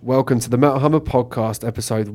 Welcome to the Metal Hammer Podcast, episode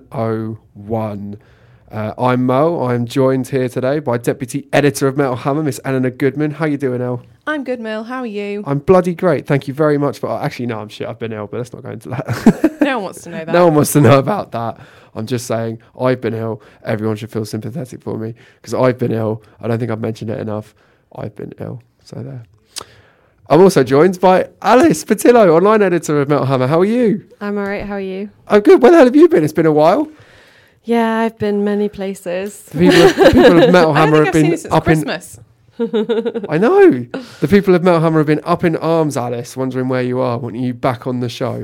101. I'm Mo. I'm joined here today by Deputy Editor of Metal Hammer, Miss Eleanor Goodman. How you doing, Elle? I'm good, Mel. How are you? I'm bloody great. Thank you very much. Actually, no, I'm shit. I've been ill, but let's not go into that. No one wants to know that. No one wants to know about that. I'm just saying I've been ill. Everyone should feel sympathetic for me because I've been ill. I don't think I've mentioned it enough. I've been ill. So there. I'm also joined by Alice Patillo, online editor of Metal Hammer. How are you? I'm all right. How are you? I'm good. Where the hell have you been? It's been a while. Yeah, I've been many places. The people of Metal Hammer have been up Christmas. I know. The people of Metal Hammer have been up in arms, Alice, wondering where you are, wanting you back on the show.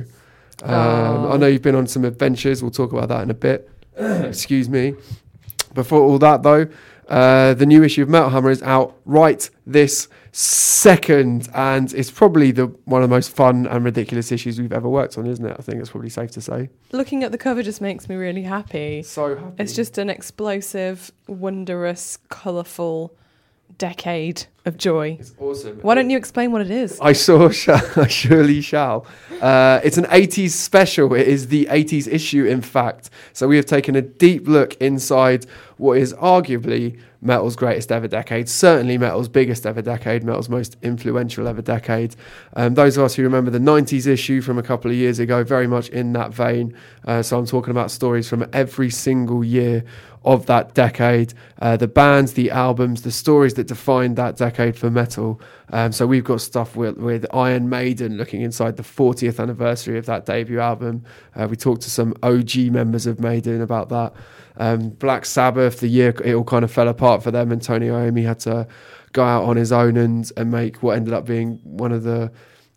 I know you've been on some adventures. We'll talk about that in a bit. Excuse me. Before all that, though, the new issue of Metal Hammer is out right this second, and it's probably one of the most fun and ridiculous issues we've ever worked on, isn't it? I think it's probably safe to say. Looking at the cover just makes me really happy. So happy. It's just an explosive, wondrous, colourful decade of joy. It's awesome. Why don't you explain what it is? I surely shall. It's an 80s special. It is the 80s issue, in fact. So we have taken a deep look inside what is arguably metal's greatest ever decade, certainly metal's biggest ever decade, metal's most influential ever decade. Those of us who remember the 90s issue from a couple of years ago, very much in that vein. So I'm talking about stories from every single year of that decade, the bands, the albums, the stories that defined that decade for metal. So we've got stuff with Iron Maiden looking inside the 40th anniversary of that debut album. We talked to some OG members of Maiden about that. Black Sabbath, the year it all kind of fell apart for them, and Tony Iommi had to go out on his own and make what ended up being one of the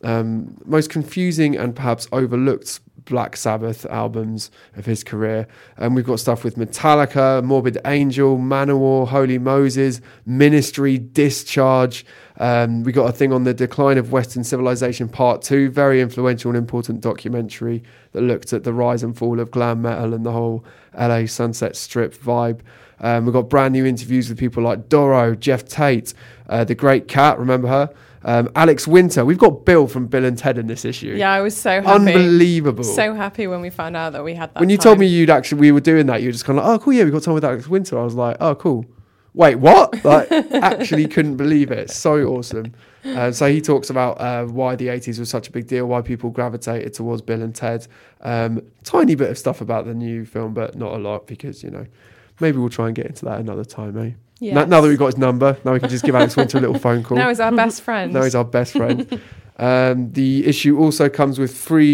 most confusing and perhaps overlooked Black Sabbath albums of his career. And we've got stuff with Metallica, Morbid Angel, Manowar, Holy Moses, Ministry, Discharge. We got a thing on the decline of Western civilization part 2, very influential and important documentary that looked at the rise and fall of glam metal and the whole LA Sunset Strip vibe. We've got brand new interviews with people like Doro, Jeff Tate, The Great Cat, remember her? Alex Winter. We've got Bill from Bill and Ted in this issue. Yeah, I was so happy. Unbelievable. So happy when we found out that we had that. When you told me we were doing that, you were just kind of like, oh, cool, yeah, we got time with Alex Winter. I was like, oh, cool. Wait, what? Like, actually couldn't believe it. So awesome. So he talks about why the 80s was such a big deal, why people gravitated towards Bill and Ted. Tiny bit of stuff about the new film, but not a lot because, maybe we'll try and get into that another time, eh? Yes. Now that we've got his number, now we can just give Alex Winter a little phone call. Now he's our best friend. Now he's our best friend. The issue also comes with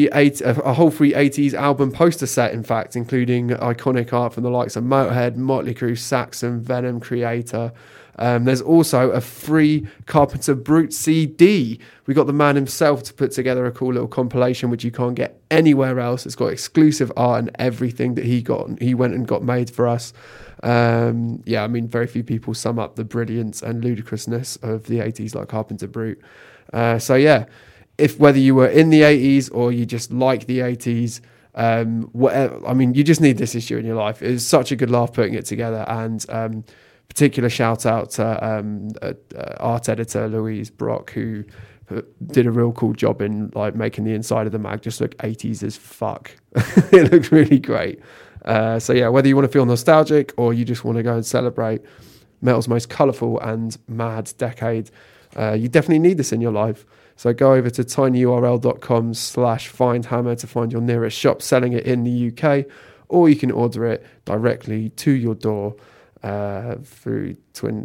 a whole free 80s album poster set, in fact, including iconic art from the likes of Motorhead, Motley Crue, Saxon, Venom, Creator. There's also a free Carpenter Brute CD. We got the man himself to put together a cool little compilation, which you can't get anywhere else. It's got exclusive art and everything that he went and got made for us. Very few people sum up the brilliance and ludicrousness of the 80s like Carpenter Brute. If whether you were in the 80s or you just like the 80s, you just need this issue in your life. It was such a good laugh putting it together, and particular shout out to art editor Louise Brock, who did a real cool job in like making the inside of the mag just look 80s as fuck. It looked really great. Whether you want to feel nostalgic or you just want to go and celebrate metal's most colourful and mad decade, you definitely need this in your life. So go over to tinyurl.com/findhammer to find your nearest shop selling it in the UK, or you can order it directly to your door through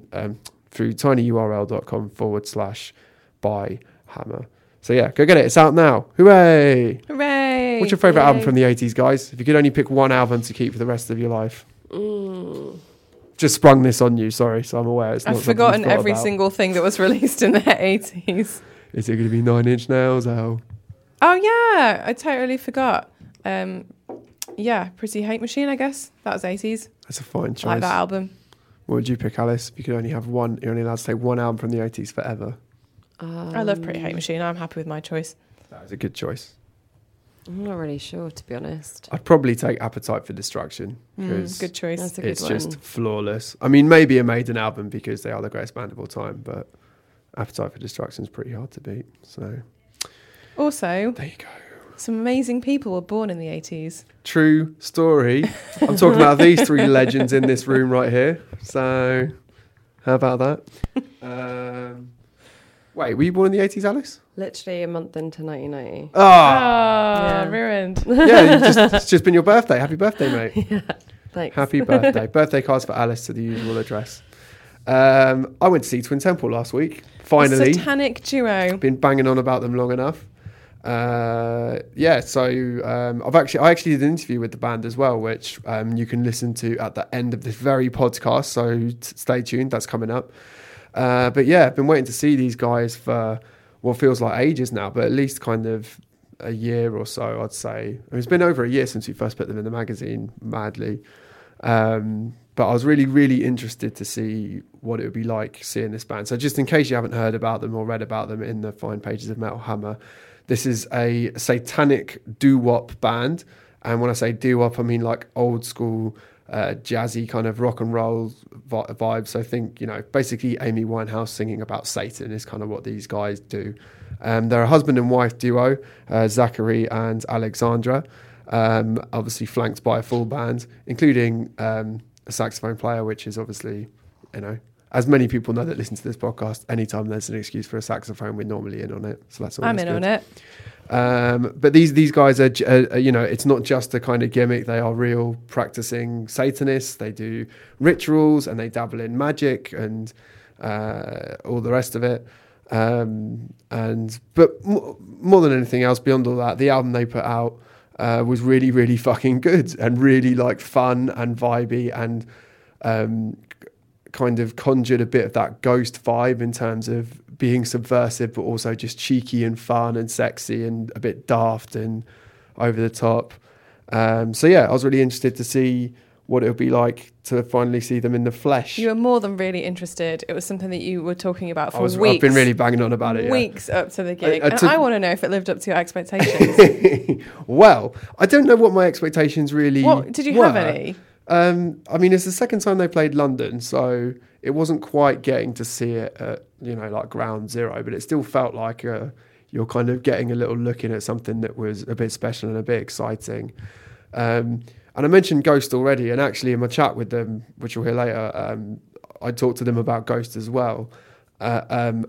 tinyurl.com/buyhammer. So yeah, go get it. It's out now. Hooray! Hooray! What's your favourite album from the 80s, guys? If you could only pick one album to keep for the rest of your life. Just sprung this on you, sorry, so I'm aware it's not. I've forgotten every single thing that was released in the 80s. Is it going to be 9 Inch Nails? Oh yeah, I totally forgot. Pretty Hate Machine, I guess. That was 80s. That's a fine choice. I like that album. What would you pick, Alice? If you could only have one, you're only allowed to take one album from the 80s forever. I love Pretty Hate Machine. I'm happy with my choice. That was a good choice. I'm not really sure, to be honest. I'd probably take Appetite for Destruction. Good choice. That's a good it's one. just flawless. I mean, maybe a Maiden album because they are the greatest band of all time, but Appetite for Destruction is pretty hard to beat. So also, there you go. Some amazing people were born in the 80s. True story. I'm talking about these three legends in this room right here. So, how about that? Wait, were you born in the 80s, Alice? Literally a month into 1990. Ah, Ruined. yeah, it's just been your birthday. Happy birthday, mate. Yeah, thanks. Happy birthday. Birthday cards for Alice to the usual address. I went to see Twin Temple last week. Finally. Satanic duo. Been banging on about them long enough. I actually did an interview with the band as well, which you can listen to at the end of this very podcast, so stay tuned, that's coming up. But yeah, I've been waiting to see these guys for what feels like ages now, but at least kind of a year or so, I'd say. I mean, it's been over a year since we first put them in the magazine, madly. But I was really, really interested to see what it would be like seeing this band. So just in case you haven't heard about them or read about them in the fine pages of Metal Hammer, this is a satanic doo-wop band. And when I say doo-wop, I mean like old school, jazzy kind of rock and roll vibes. So I think, basically Amy Winehouse singing about Satan is kind of what these guys do. They're a husband and wife duo, Zachary and Alexandra, obviously flanked by a full band, including a saxophone player, which is obviously, as many people know that listen to this podcast, anytime there's an excuse for a saxophone, we're normally in on it. So that's always I'm in good. on it. But these guys are, it's not just a kind of gimmick. They are real practicing Satanists. They do rituals and they dabble in magic and all the rest of it. But more than anything else, beyond all that, the album they put out was really, really fucking good and really like fun and vibey and kind of conjured a bit of that Ghost vibe in terms of being subversive, but also just cheeky and fun and sexy and a bit daft and over the top. So yeah, I was really interested to see what it would be like to finally see them in the flesh. You were more than really interested. It was something that you were talking about for weeks. I've been really banging on about it. Weeks up to the gig. And I want to know if it lived up to your expectations. Well, I don't know what my expectations really were. Did you have any? I mean, it's the second time they played London, so it wasn't quite getting to see it at, like ground zero, but it still felt like you're kind of getting a little look in at something that was a bit special and a bit exciting. And I mentioned Ghost already, and actually in my chat with them, which you'll hear later, I talked to them about Ghost as well. And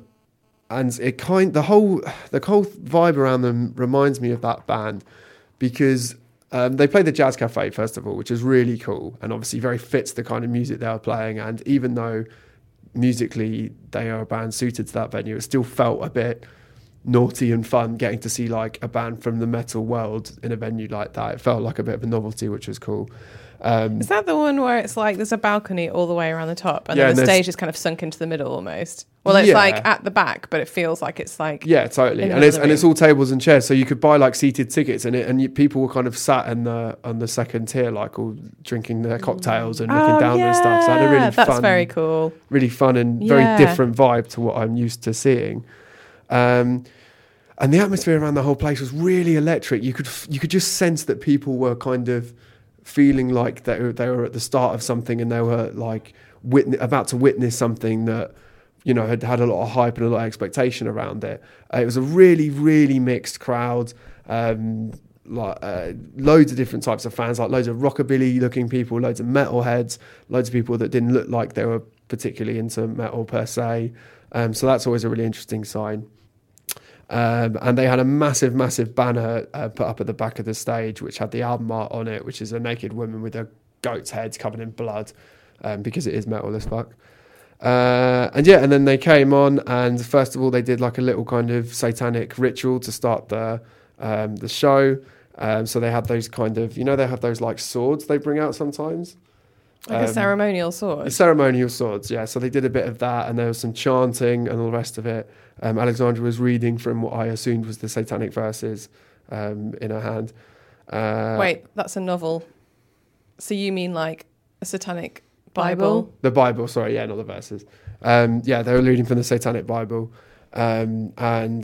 the whole vibe around them reminds me of that band because they played the Jazz Cafe, first of all, which is really cool and obviously very fits the kind of music they were playing. And even though musically they are a band suited to that venue, it still felt a bit naughty and fun getting to see like a band from the metal world in a venue like that. It felt like a bit of a novelty, which was cool. Is that the one where it's like there's a balcony all the way around the top and then the stage is kind of sunk into the middle almost? Well, it's like at the back, but it feels like it's like totally. And it's all tables and chairs, so you could buy like seated tickets people were kind of sat on the second tier, like all drinking their cocktails and looking down and stuff. So I had a really that's very cool, really fun and very different vibe to what I'm used to seeing. And the atmosphere around the whole place was really electric. You could just sense that people were kind of feeling like they were at the start of something and they were like about to witness something that had a lot of hype and a lot of expectation around it. It was a really, really mixed crowd. Loads of different types of fans, like loads of rockabilly looking people, loads of metalheads, loads of people that didn't look like they were particularly into metal per se. So that's always a really interesting sign. And they had a massive, massive banner put up at the back of the stage, which had the album art on it, which is a naked woman with a goat's head covered in blood, because it is metal as fuck. And then they came on, and first of all, they did like a little kind of satanic ritual to start the show. So they had those kind of, they have those like swords they bring out sometimes. Like a ceremonial sword? Ceremonial swords, yeah. So they did a bit of that, and there was some chanting and all the rest of it. Alexandra was reading from what I assumed was the satanic verses in her hand. Wait, that's a novel. So you mean like a satanic Bible? The Bible, sorry, yeah, not the verses. They were reading from the satanic Bible. And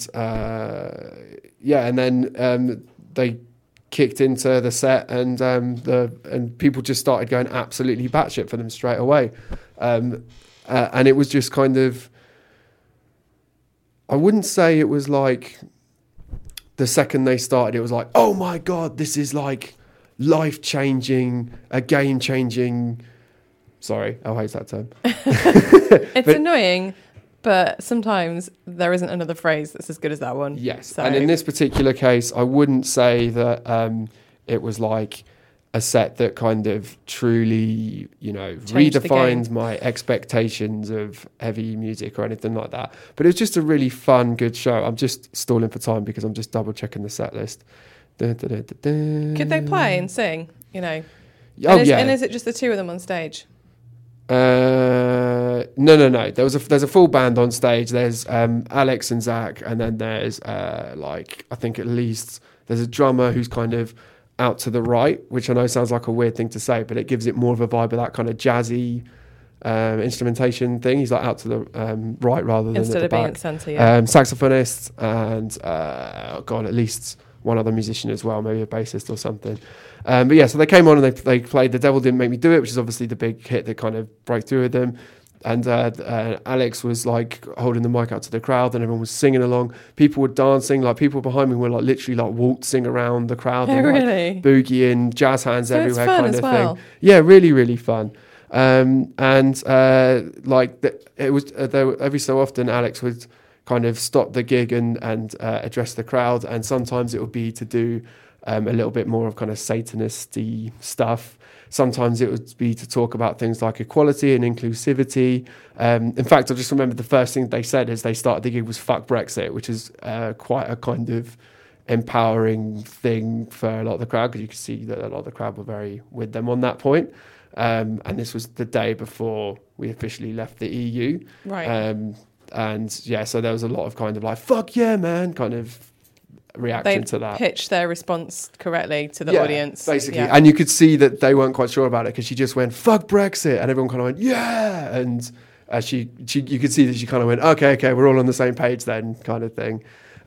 then they kicked into the set, and people just started going absolutely batshit for them straight away, and it was just kind of, I wouldn't say it was like the second they started, it was like, oh my God, this is like life-changing, a game-changing... Sorry, I hate that term. It's annoying, but sometimes there isn't another phrase that's as good as that one. Yes, so. And in this particular case, I wouldn't say that it was like a set that kind of truly, redefined my expectations of heavy music or anything like that. But it was just a really fun, good show. I'm just stalling for time because I'm just double-checking the set list. Could they play and sing, yeah. And is it just the two of them on stage? No. There's a full band on stage. There's Alex and Zach, and then there's I think at least there's a drummer who's kind of out to the right, which I know sounds like a weird thing to say, but it gives it more of a vibe of that kind of jazzy instrumentation thing. He's like out to the right rather than instead at the of being back. at centre. Yeah. Saxophonist and at least one other musician as well, maybe a bassist or something. But yeah, so they came on and they played The Devil Didn't Make Me Do It, which is obviously the big hit that kind of broke through with them. And Alex was like holding the mic out to the crowd and everyone was singing along. People were dancing, like people behind me were like literally like waltzing around the crowd and really? Like boogieing, jazz hands so everywhere it's fun kind as of well. thing. Yeah, really, really fun. It was every so often Alex would kind of stop the gig and address the crowd, and sometimes it would be to do a little bit more of kind of Satanist-y stuff. Sometimes it would be to talk about things like equality and inclusivity. In fact, I just remember the first thing they said as they started the gig was "fuck Brexit," which is quite a kind of empowering thing for a lot of the crowd, because you could see that a lot of the crowd were very with them on that point. And this was the day before we officially left the EU. Right. And yeah, so there was a lot of kind of like, fuck yeah, man, kind of reaction to that. They pitched their response correctly to the audience. Basically. Yeah. And you could see that they weren't quite sure about it because she just went, fuck Brexit. And everyone kind of went, yeah. And you could see that she kind of went, okay, we're all on the same page then, kind of thing.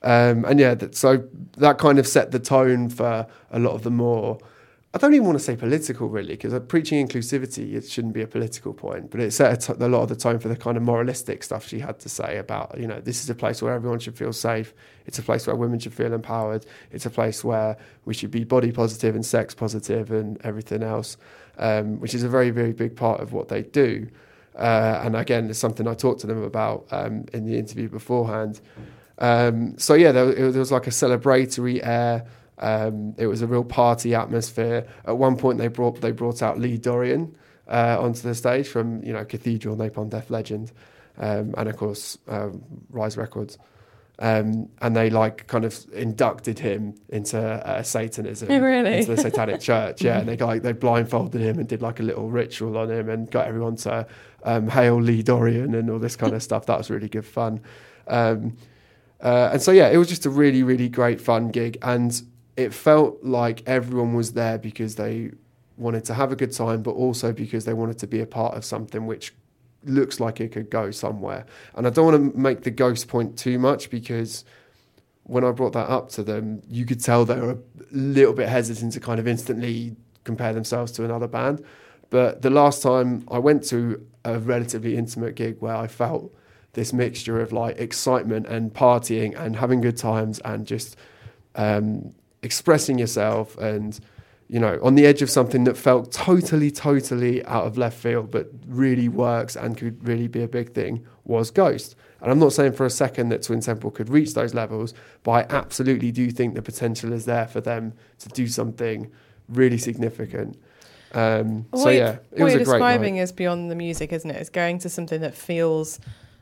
So that kind of set the tone for a lot of the more, I don't even want to say political really, because preaching inclusivity, it shouldn't be a political point, but it set a lot of the tone for the kind of moralistic stuff she had to say about, this is a place where everyone should feel safe. It's a place where women should feel empowered. It's a place where we should be body positive and sex positive and everything else, which is a very, very big part of what they do. And again, it's something I talked to them about in the interview beforehand. There was like a celebratory air. It was a real party atmosphere. At one point, they brought out Lee Dorian onto the stage from Cathedral, Napalm Death legend, and of course Rise Records, and they like kind of inducted him into Satanism, really? into the Satanic Church. Yeah, and they blindfolded him and did like a little ritual on him and got everyone to hail Lee Dorian and all this kind of stuff. That was really good fun. It was just a really, really great fun gig, and it felt like everyone was there because they wanted to have a good time, but also because they wanted to be a part of something which looks like it could go somewhere. And I don't want to make the ghost point too much, because when I brought that up to them, you could tell they were a little bit hesitant to kind of instantly compare themselves to another band. But the last time I went to a relatively intimate gig where I felt this mixture of like excitement and partying and having good times and just expressing yourself and, on the edge of something that felt totally out of left field, but really works and could really be a big thing, was Ghost. And I'm not saying for a second that Twin Temple could reach those levels, but I absolutely do think the potential is there for them to do something really significant. It was a great night. What you're describing is beyond the music, isn't it? It's going to something that feels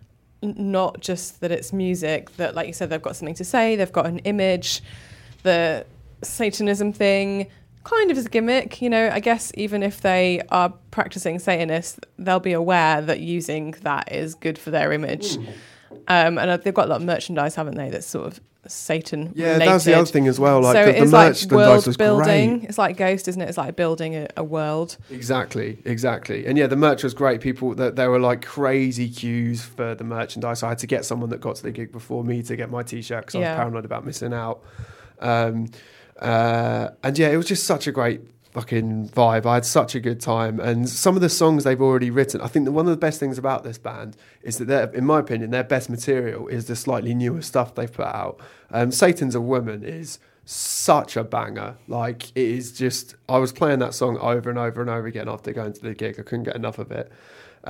not just that it's music, that, like you said, they've got something to say, they've got an image. The Satanism thing kind of is a gimmick, I guess even if they are practicing Satanists, they'll be aware that using that is good for their image. And they've got a lot of merchandise, haven't they, that's sort of Satan related. That's the other thing as well. Like so the merchandise was building. Great. It's like Ghost, isn't it? It's like building a world. Exactly. And yeah, the merch was great. People, there were like crazy queues for the merchandise. I had to get someone that got to the gig before me to get my t-shirt because I was paranoid about missing out. It was just such a great fucking vibe. I had such a good time, and some of the songs they've already written, I think that one of the best things about this band is that in my opinion, their best material is the slightly newer stuff they've put out. Satan's a Woman is such a banger. Like, it is just, I was playing that song over and over and over again after going to the gig. I couldn't get enough of it.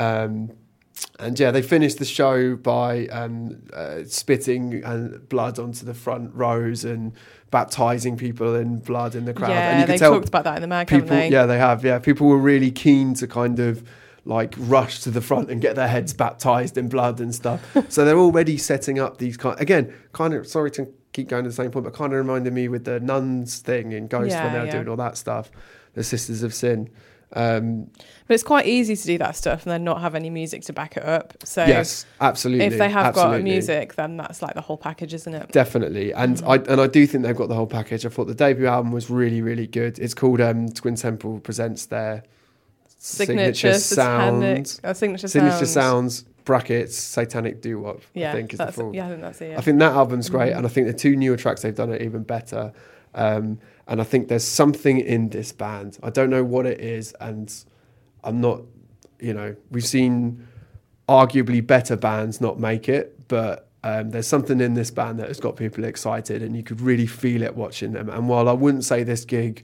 And yeah, they finished the show by spitting blood onto the front rows and baptizing people in blood in the crowd. Yeah, and you could they've tell talked about that in the mag, people, haven't they? yeah, they have. Yeah, people were really keen to kind of like rush to the front and get their heads baptized in blood and stuff. So they're already setting up these kind of, sorry to keep going to the same point, but kind of reminded me with the nuns thing in Ghost when they were doing all that stuff, the Sisters of Sin. But it's quite easy to do that stuff and then not have any music to back it up. So yes, absolutely. if they have got music, then that's like the whole package, isn't it? Definitely. And I do think they've got the whole package. I thought the debut album was really, really good. It's called Twin Temple Presents their Signature Sounds. Signature Sounds brackets Satanic Doo-Wop, I think is the full. Yeah, I think that's it. Yeah. I think that album's great, and I think the two newer tracks they've done are even better. And I think there's something in this band. I don't know what it is, and I'm not, we've seen arguably better bands not make it, but there's something in this band that has got people excited, and you could really feel it watching them. And while I wouldn't say this gig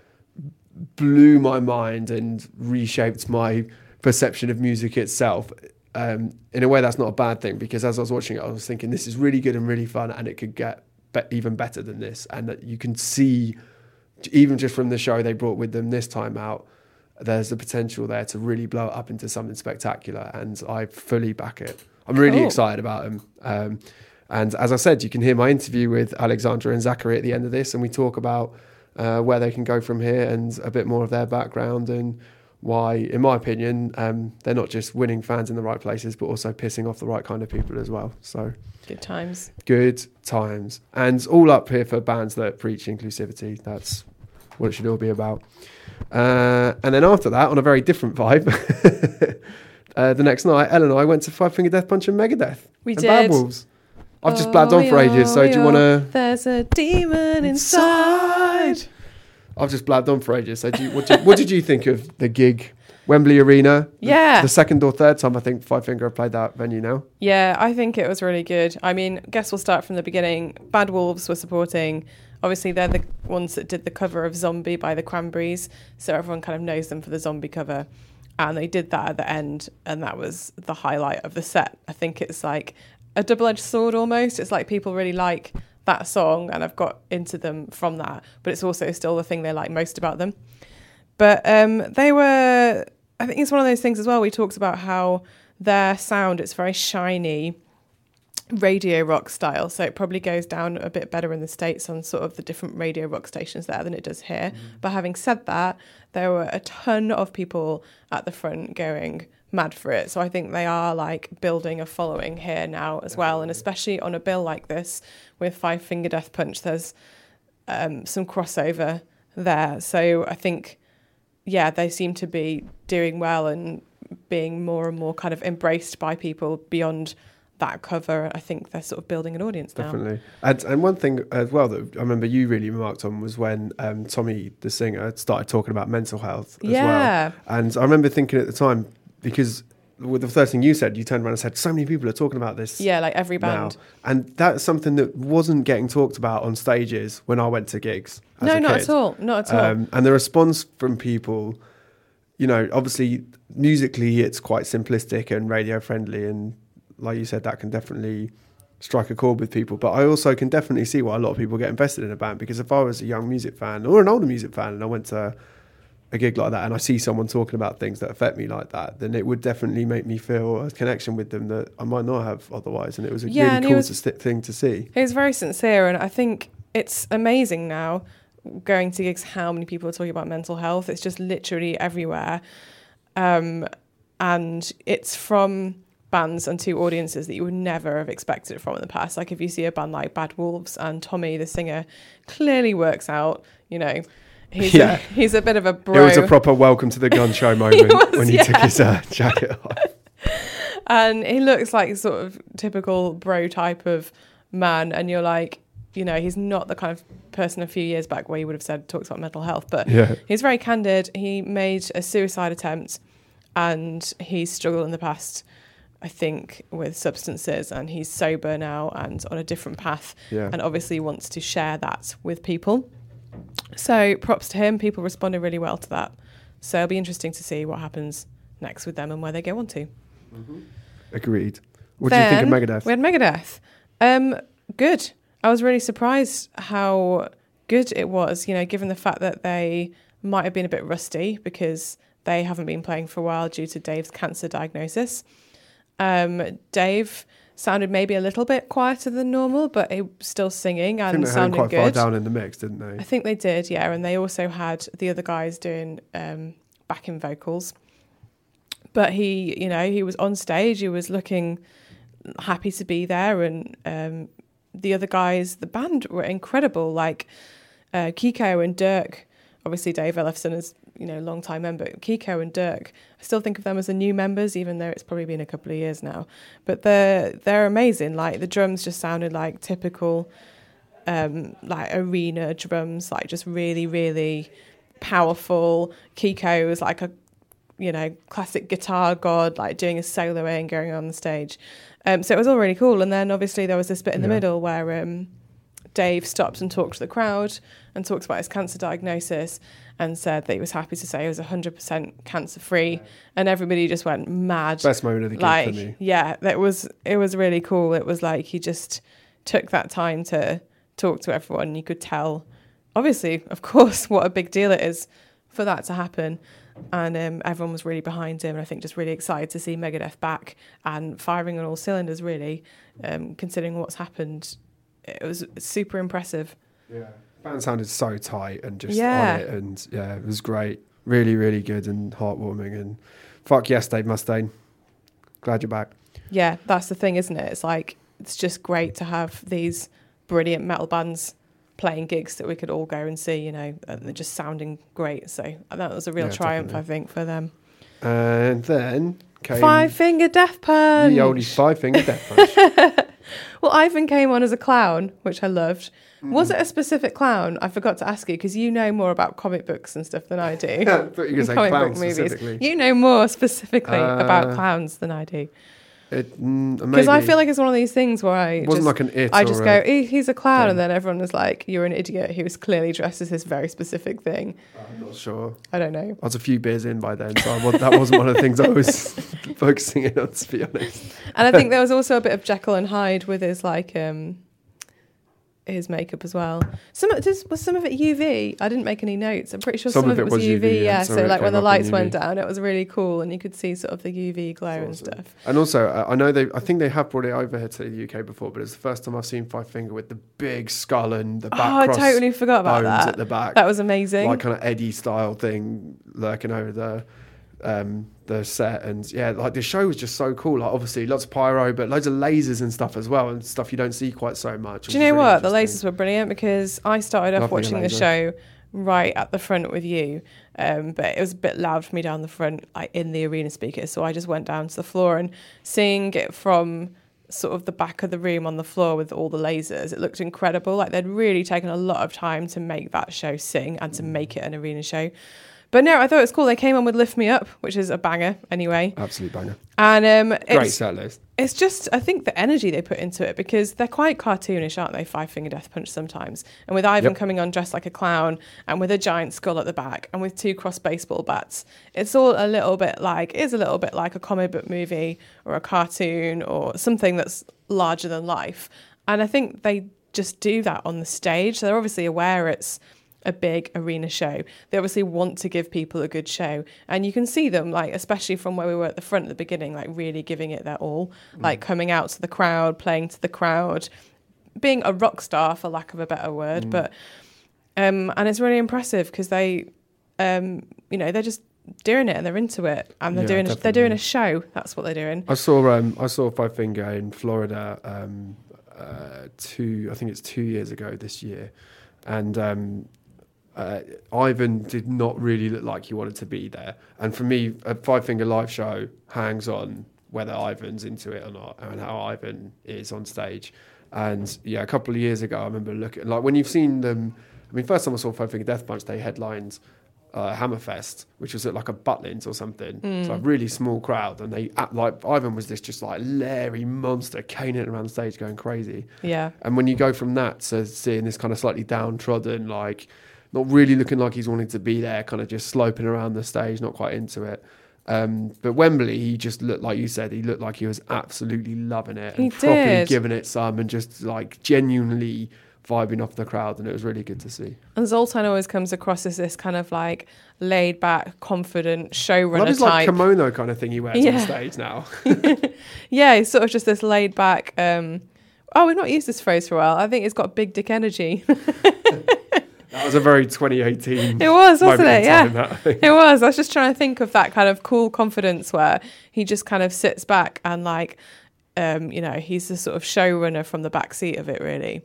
blew my mind and reshaped my perception of music itself, in a way that's not a bad thing, because as I was watching it, I was thinking this is really good and really fun, and it could get even better than this. And that you can see, even just from the show they brought with them this time out, there's the potential there to really blow it up into something spectacular, and I fully back it. I'm really excited about them. And as I said, you can hear my interview with Alexandra and Zachary at the end of this, and we talk about where they can go from here and a bit more of their background and why, in my opinion, they're not just winning fans in the right places, but also pissing off the right kind of people as well. So good times. Good times. And all up here for bands that preach inclusivity. That's what it should all be about. And then after that, on a very different vibe, the next night, Elle and I went to Five Finger Death Punch and Megadeth. We and did. Bad Wolves. I've just blabbed on for ages, so do you want to... There's a demon inside. I've just blabbed on for ages, so what did you think of the gig? Wembley Arena? Yeah. The second or third time I think Five Finger have played that venue now. Yeah, I think it was really good. I mean, guess we'll start from the beginning. Bad Wolves were supporting... Obviously, they're the ones that did the cover of Zombie by the Cranberries, so everyone kind of knows them for the Zombie cover. And they did that at the end, and that was the highlight of the set. I think it's like a double-edged sword almost. It's like people really like that song, and I've got into them from that, but it's also still the thing they like most about them. But they were... I think it's one of those things as well. We talked about how their sound, it's very shiny, radio rock style, so it probably goes down a bit better in the States on sort of the different radio rock stations there than it does here. But having said that, there were a ton of people at the front going mad for it, so I think they are like building a following here now as well, and especially on a bill like this with Five Finger Death Punch, there's some crossover there. So I think they seem to be doing well and being more and more kind of embraced by people beyond that cover. I think they're sort of building an audience now. Definitely. And one thing as well that I remember you really remarked on was when Tommy, the singer, started talking about mental health as well. And I remember thinking at the time, because with the first thing you said, you turned around and said, so many people are talking about this. Yeah, like every band. Now. And that's something that wasn't getting talked about on stages when I went to gigs. No, not at all. Not at all. And the response from people, obviously musically it's quite simplistic and radio friendly, and like you said, that can definitely strike a chord with people. But I also can definitely see why a lot of people get invested in a band, because if I was a young music fan or an older music fan and I went to a gig like that and I see someone talking about things that affect me like that, then it would definitely make me feel a connection with them that I might not have otherwise. And it was a really cool thing to see. It was very sincere, and I think it's amazing now going to gigs how many people are talking about mental health. It's just literally everywhere. And it's from bands and to audiences that you would never have expected it from in the past. Like if you see a band like Bad Wolves, and Tommy, the singer, clearly works out, he's a bit of a bro. It was a proper welcome to the gun show moment when he took his jacket off. And he looks like sort of typical bro type of man, and you're like, you know, he's not the kind of person a few years back where you would have said talks about mental health, but Yeah. he's very candid. He made a suicide attempt and he's struggled in the past, I think, with substances, and he's sober now and on a different path, Yeah. and obviously wants to share that with people. So props to him. People responded really well to that. So it'll be interesting to see what happens next with them and where they go on to. Agreed. What do you think of Megadeth? We had Megadeth. Good. I was really surprised how good it was, you know, given the fact that they might have been a bit rusty because they haven't been playing for a while due to Dave's cancer diagnosis. Dave sounded maybe a little bit quieter than normal, but he was still singing I think and they had him sounding quite good. far down in the mix, didn't they? I think they did, yeah. And they also had the other guys doing backing vocals. But he, you know, he was on stage. He was looking happy to be there. And the other guys, the band were incredible. Like Kiko and Dirk. Obviously, Dave Ellefson is, you know, long-time member. Kiko and Dirk, I still think of them as the new members, even though it's probably been a couple of years now. But they're amazing. Like, the drums just sounded like typical, like, arena drums, like, just really, really powerful. Kiko was like a, you know, classic guitar god, like, doing a soloing, going on the stage. So it was all really cool. And then, obviously, there was this bit in the middle where Dave stopped and talked to the crowd and talked about his cancer diagnosis and said that he was happy to say he was 100% cancer-free, and everybody just went mad. Best moment of the gig for me. Yeah, it was really cool. It was like he just took that time to talk to everyone. You could tell, obviously, of course, what a big deal it is for that to happen. And everyone was really behind him, and I think just really excited to see Megadeth back and firing on all cylinders, really, considering what's happened. It was super impressive. Yeah. The band sounded so tight and just Yeah. on it, and yeah, it was great. Really, really good and heartwarming. And fuck yes, Dave Mustaine. Glad you're back. Yeah, that's the thing, isn't it? It's like, it's just great to have these brilliant metal bands playing gigs that we could all go and see, you know, and they're just sounding great. So that was a real triumph, definitely. I think, for them. And then came Five Finger Death Punch. the oldie 5 Finger Death Punch. Well, Ivan came on as a clown, which I loved. Was it a specific clown? I forgot to ask you, because you know more about comic books and stuff than I do. Yeah, I thought you were going to say Comic clown book movies. specifically. You know more specifically about clowns than I do. Because I feel like it's one of these things where it wasn't like an it. I just or go, a- he's a clown, thing. and then everyone is like, you're an idiot. He was clearly dressed as this very specific thing. I'm not sure. I don't know. I was a few beers in by then, so that wasn't one of the things I was focusing in on, to be honest. And I think there was also a bit of Jekyll and Hyde with his like his makeup as well. Was some of it UV? I didn't make any notes. I'm pretty sure some of it was UV. Yeah, some so of it like when came the up in lights UV. went down, it was really cool, and you could see sort of the UV glow and Awesome. stuff. And also, I know I think they have brought it over here to the UK before, but it's the first time I've seen Five Finger with the big skull and the back I cross totally forgot about bones that. at the back. That was amazing. Like kind of Eddie style thing lurking over the set. And yeah, like the show was just so cool. Like obviously lots of pyro, but loads of lasers and stuff as well, and stuff you don't see quite so much. Do you know what? The lasers were brilliant, because I started off Love being a watching the laser. show right at the front with you, but it was a bit loud for me down the front, like in the arena speakers. So I just went down to the floor, and seeing it from sort of the back of the room on the floor with all the lasers, it looked incredible. Like they'd really taken a lot of time to make that show sing and to make it an arena show. But no, I thought it was cool. They came on with Lift Me Up, which is a banger anyway. Absolute banger. And Great set list. it's just, I think, the energy they put into it, because they're quite cartoonish, aren't they? Five Finger Death Punch sometimes. And with Ivan Yep. coming on dressed like a clown and with a giant skull at the back and with two crossed baseball bats, it's all a little bit like a comic book movie or a cartoon or something that's larger than life. And I think they just do that on the stage. So they're obviously aware it's a big arena show. They obviously want to give people a good show, and you can see them, like, especially from where we were at the front at the beginning, like really giving it their all, like coming out to the crowd, playing to the crowd, being a rock star, for lack of a better word. But and it's really impressive, because they you know, they're just doing it and they're into it, and they're Yeah, doing definitely. they're doing a show. That's what they're doing. I saw Five Finger in Florida I think it's 2 years ago this year, and Ivan did not really look like he wanted to be there. And for me, a Five Finger live show hangs on whether Ivan's into it or not, and how Ivan is on stage. And yeah, a couple of years ago, I remember looking, like when you've seen them, I mean, first time I saw Five Finger Death Punch, they headlined Hammerfest, which was at like a Butlins or something. It's like a really small crowd, and they like Ivan was this just like leery monster caning around the stage going crazy. Yeah. And when you go from that to seeing this kind of slightly downtrodden, like not really looking like he's wanting to be there, kind of just sloping around the stage, not quite into it. But Wembley, he just looked, like you said, he looked like he was absolutely loving it and properly did. giving it some and just like genuinely vibing off the crowd, and it was really good to see. And Zoltan always comes across as this kind of like laid back, confident showrunner Love his type. like kimono kind of thing he wears on stage now. Yeah, he's sort of just this laid back. We've not used this phrase for a while. I think it's got big dick energy. That was a very 2018. It was, wasn't it? Yeah, That, it was. I was just trying to think of that kind of cool confidence where he just kind of sits back and like, he's the sort of showrunner from the back seat of it, really.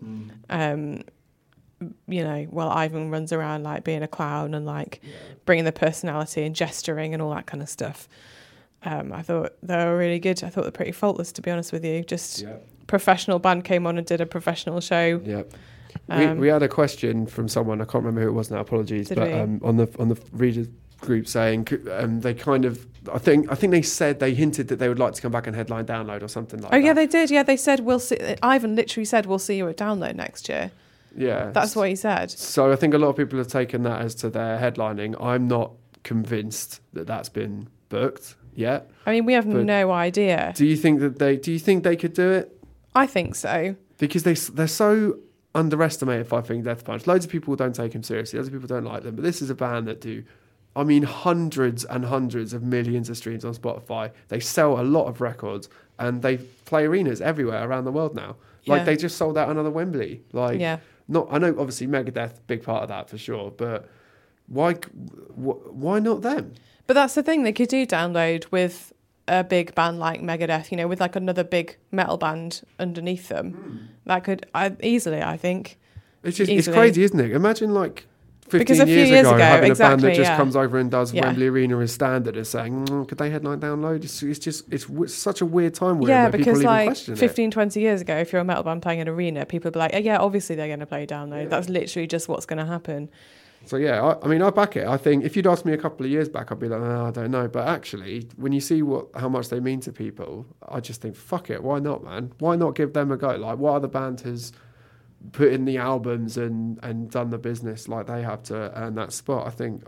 While Ivan runs around like being a clown and like bringing the personality and gesturing and all that kind of stuff. I thought they were really good. I thought they're pretty faultless, to be honest with you. Just professional band came on and did a professional show. Yeah. We had a question from someone, I can't remember who it was now, apologies, but on the reader group saying they kind of, I think they said, they hinted that they would like to come back and headline Download or something like that. Oh yeah, they did. Yeah, they said we'll see. Ivan literally said we'll see you at Download next year. Yeah, that's what he said. So I think a lot of people have taken that as to their headlining. I'm not convinced that that's been booked yet. I mean, we have no idea. Do you think they could do it? I think so, because they're so underestimated. Five Finger Death Punch. Loads of people don't take them seriously. Loads of people don't like them. But this is a band that do, I mean, hundreds and hundreds of millions of streams on Spotify. They sell a lot of records, and they play arenas everywhere around the world now. Like they just sold out another Wembley. I know obviously Megadeth, big part of that for sure. But why not them? But that's the thing. They could do Download with a big band like Megadeth, with like another big metal band underneath them. That could easily, I think. It's crazy, isn't it? Imagine like 15 a few years ago having exactly, a band that just comes over and does Wembley Arena as standard, as saying, could they headline Download? It's such a weird time where people even like question 15, 20 years ago, if you're a metal band playing an arena, people would be like, obviously they're going to play Download. That's literally just what's going to happen. So I back it. I think if you'd asked me a couple of years back, I'd be like, I don't know. But actually, when you see how much they mean to people, I just think, fuck it, why not, man? Why not give them a go? Like, what other band has put in the albums and done the business like they have to earn that spot? I think.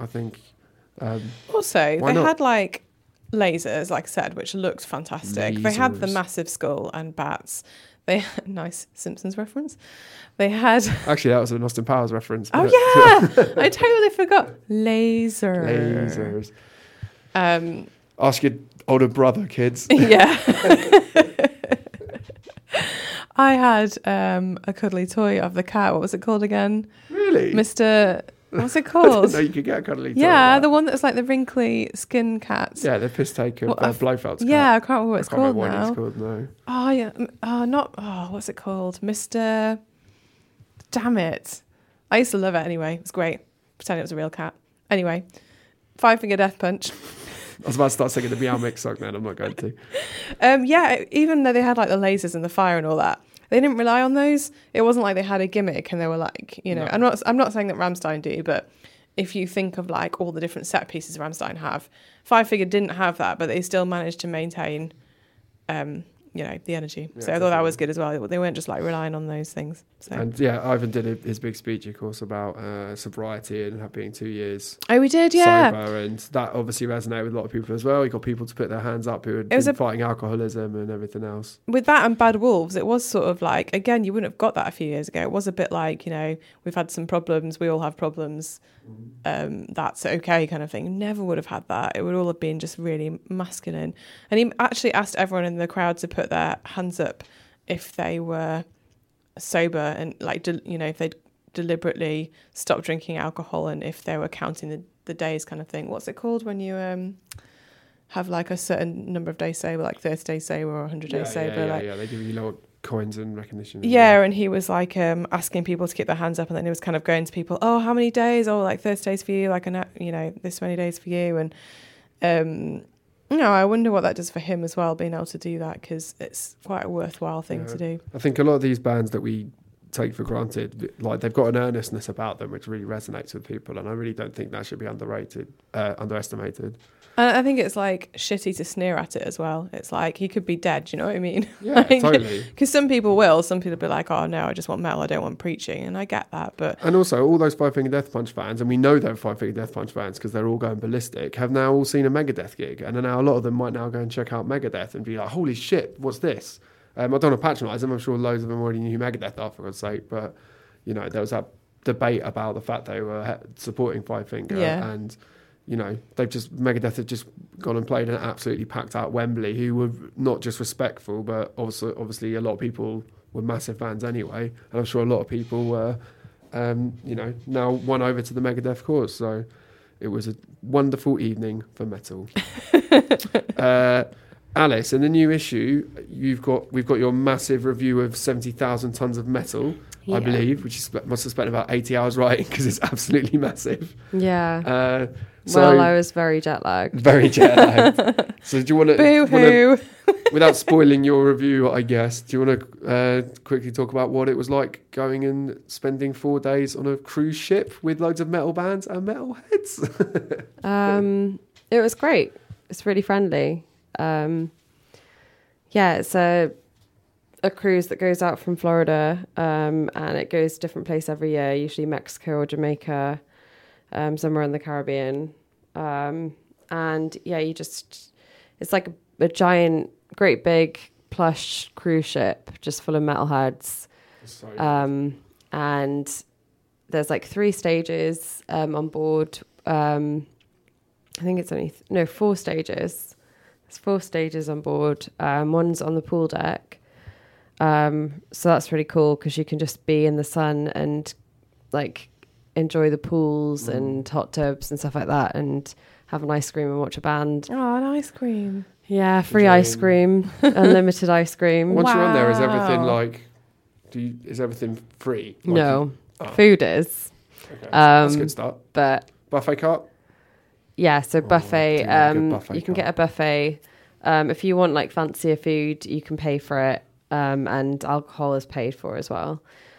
Also, they had like lasers, like I said, which looked fantastic. They had the massive skull and bats. They had nice Simpsons reference. They had actually that was an Austin Powers reference. Oh yeah, I totally forgot lasers. Ask your older brother, kids. Yeah. I had a cuddly toy of the cat. What was it called again? Really, Mr. What's it called? No, you could get a cuddly toy. Yeah, the one that's like the wrinkly skin cat. Yeah, the piss taker, Blofeld's cat. Yeah, I can't remember what it's called now. What it's called, no. Oh yeah, what's it called? Mr. Damn it! I used to love it anyway. It was great. Pretend it was a real cat. Anyway, Five Finger Death Punch. I was about to start singing the Meow Mix song then. I'm not going to. Even though they had like the lasers and the fire and all that, they didn't rely on those. It wasn't like they had a gimmick and they were like, no. I'm not saying that Rammstein do, but if you think of like all the different set pieces Rammstein have, Five Finger didn't have that, but they still managed to maintain, the energy. Yeah, so I thought that was good as well. They weren't just like relying on those things. So. And Ivan did his big speech, of course, about sobriety and being 2 years. Oh, we did, yeah. Sober, and that obviously resonated with a lot of people as well. You got people to put their hands up who had been fighting alcoholism and everything else. With that and Bad Wolves, it was sort of like, again, you wouldn't have got that a few years ago. It was a bit like, we've had some problems, we all have problems, that's okay kind of thing. Never would have had that. It would all have been just really masculine. And he actually asked everyone in the crowd to put their hands up if they were sober and like if they'd deliberately stopped drinking alcohol and if they were counting the days kind of thing. What's it called when you have like a certain number of days sober, like 30 days sober or 100 days sober? Yeah, they give you little coins and recognition. And he was like asking people to keep their hands up, and then he was kind of going to people, how many days? Like 30 days for you, like this many days for you. And No, I wonder what that does for him as well, being able to do that, because it's quite a worthwhile thing to do. I think a lot of these bands that we take for granted, like they've got an earnestness about them which really resonates with people, and I really don't think that should be underestimated. And I think it's like shitty to sneer at it as well. It's like he could be dead, you know what I mean? Yeah, like, totally. Because some people will. Some people be like, oh no, I just want metal, I don't want preaching. And I get that. And also, all those Five Finger Death Punch fans, and we know they're Five Finger Death Punch fans because they're all going ballistic, have now all seen a Megadeth gig. And now a lot of them might now go and check out Megadeth and be like, holy shit, what's this? I don't want to patronise them. I'm sure loads of them already knew who Megadeth are, for God's sake. But, you know, there was that debate about the fact they were supporting Five Finger. Yeah. And, you know, Megadeth have just gone and played an absolutely packed out Wembley, who were not just respectful, but also obviously a lot of people were massive fans anyway. And I'm sure a lot of people were, you know, now won over to the Megadeth cause. So it was a wonderful evening for metal. Alice, in the new issue, we've got your massive review of 70,000 tons of metal, I believe, which you must have spent about 80 hours writing because it's absolutely massive. Yeah. So I was very jet lagged. Very jet lagged. So do you want to... Boo-hoo! Without spoiling your review, I guess, do you want to quickly talk about what it was like going and spending 4 days on a cruise ship with loads of metal bands and metal heads? It was great. It's really friendly. It's a cruise that goes out from Florida, and it goes to a different place every year, usually Mexico or Jamaica, somewhere in the Caribbean. It's like a giant, great big plush cruise ship just full of metalheads. And there's like 3 stages on board. I think it's only 4 stages. There's 4 stages on board. One's on the pool deck. So that's really cool because you can just be in the sun and like enjoy the pools and hot tubs and stuff like that, and have an ice cream and watch a band. Oh, an ice cream. Yeah, free ice cream, unlimited ice cream. Once you're on there, is everything like? Is everything free? Like no, food is. Okay. That's a good start. But buffet cart. Yeah, so buffet. Buffet you can get a buffet. If you want like fancier food, you can pay for it, and alcohol is paid for as well.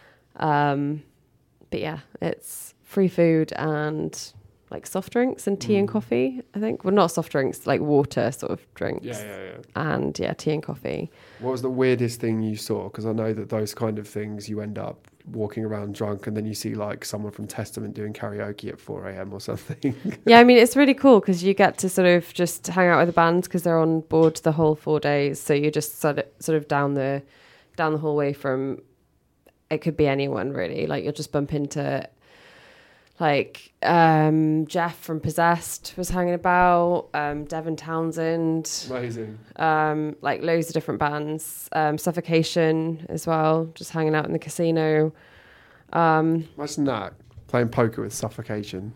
But yeah, it's free food and like soft drinks and tea and coffee, I think. Well, not soft drinks, like water sort of drinks. Yeah. And tea and coffee. What was the weirdest thing you saw? Because I know that those kind of things, you end up walking around drunk and then you see like someone from Testament doing karaoke at 4 a.m. or something. Yeah, I mean, it's really cool because you get to sort of just hang out with the bands because they're on board the whole 4 days. So you just sort of down the hallway from, it could be anyone really. Like you'll just bump into like Jeff from Possessed was hanging about, Devin Townsend. Amazing. Like loads of different bands. Suffocation as well, just hanging out in the casino. Imagine that, playing poker with Suffocation.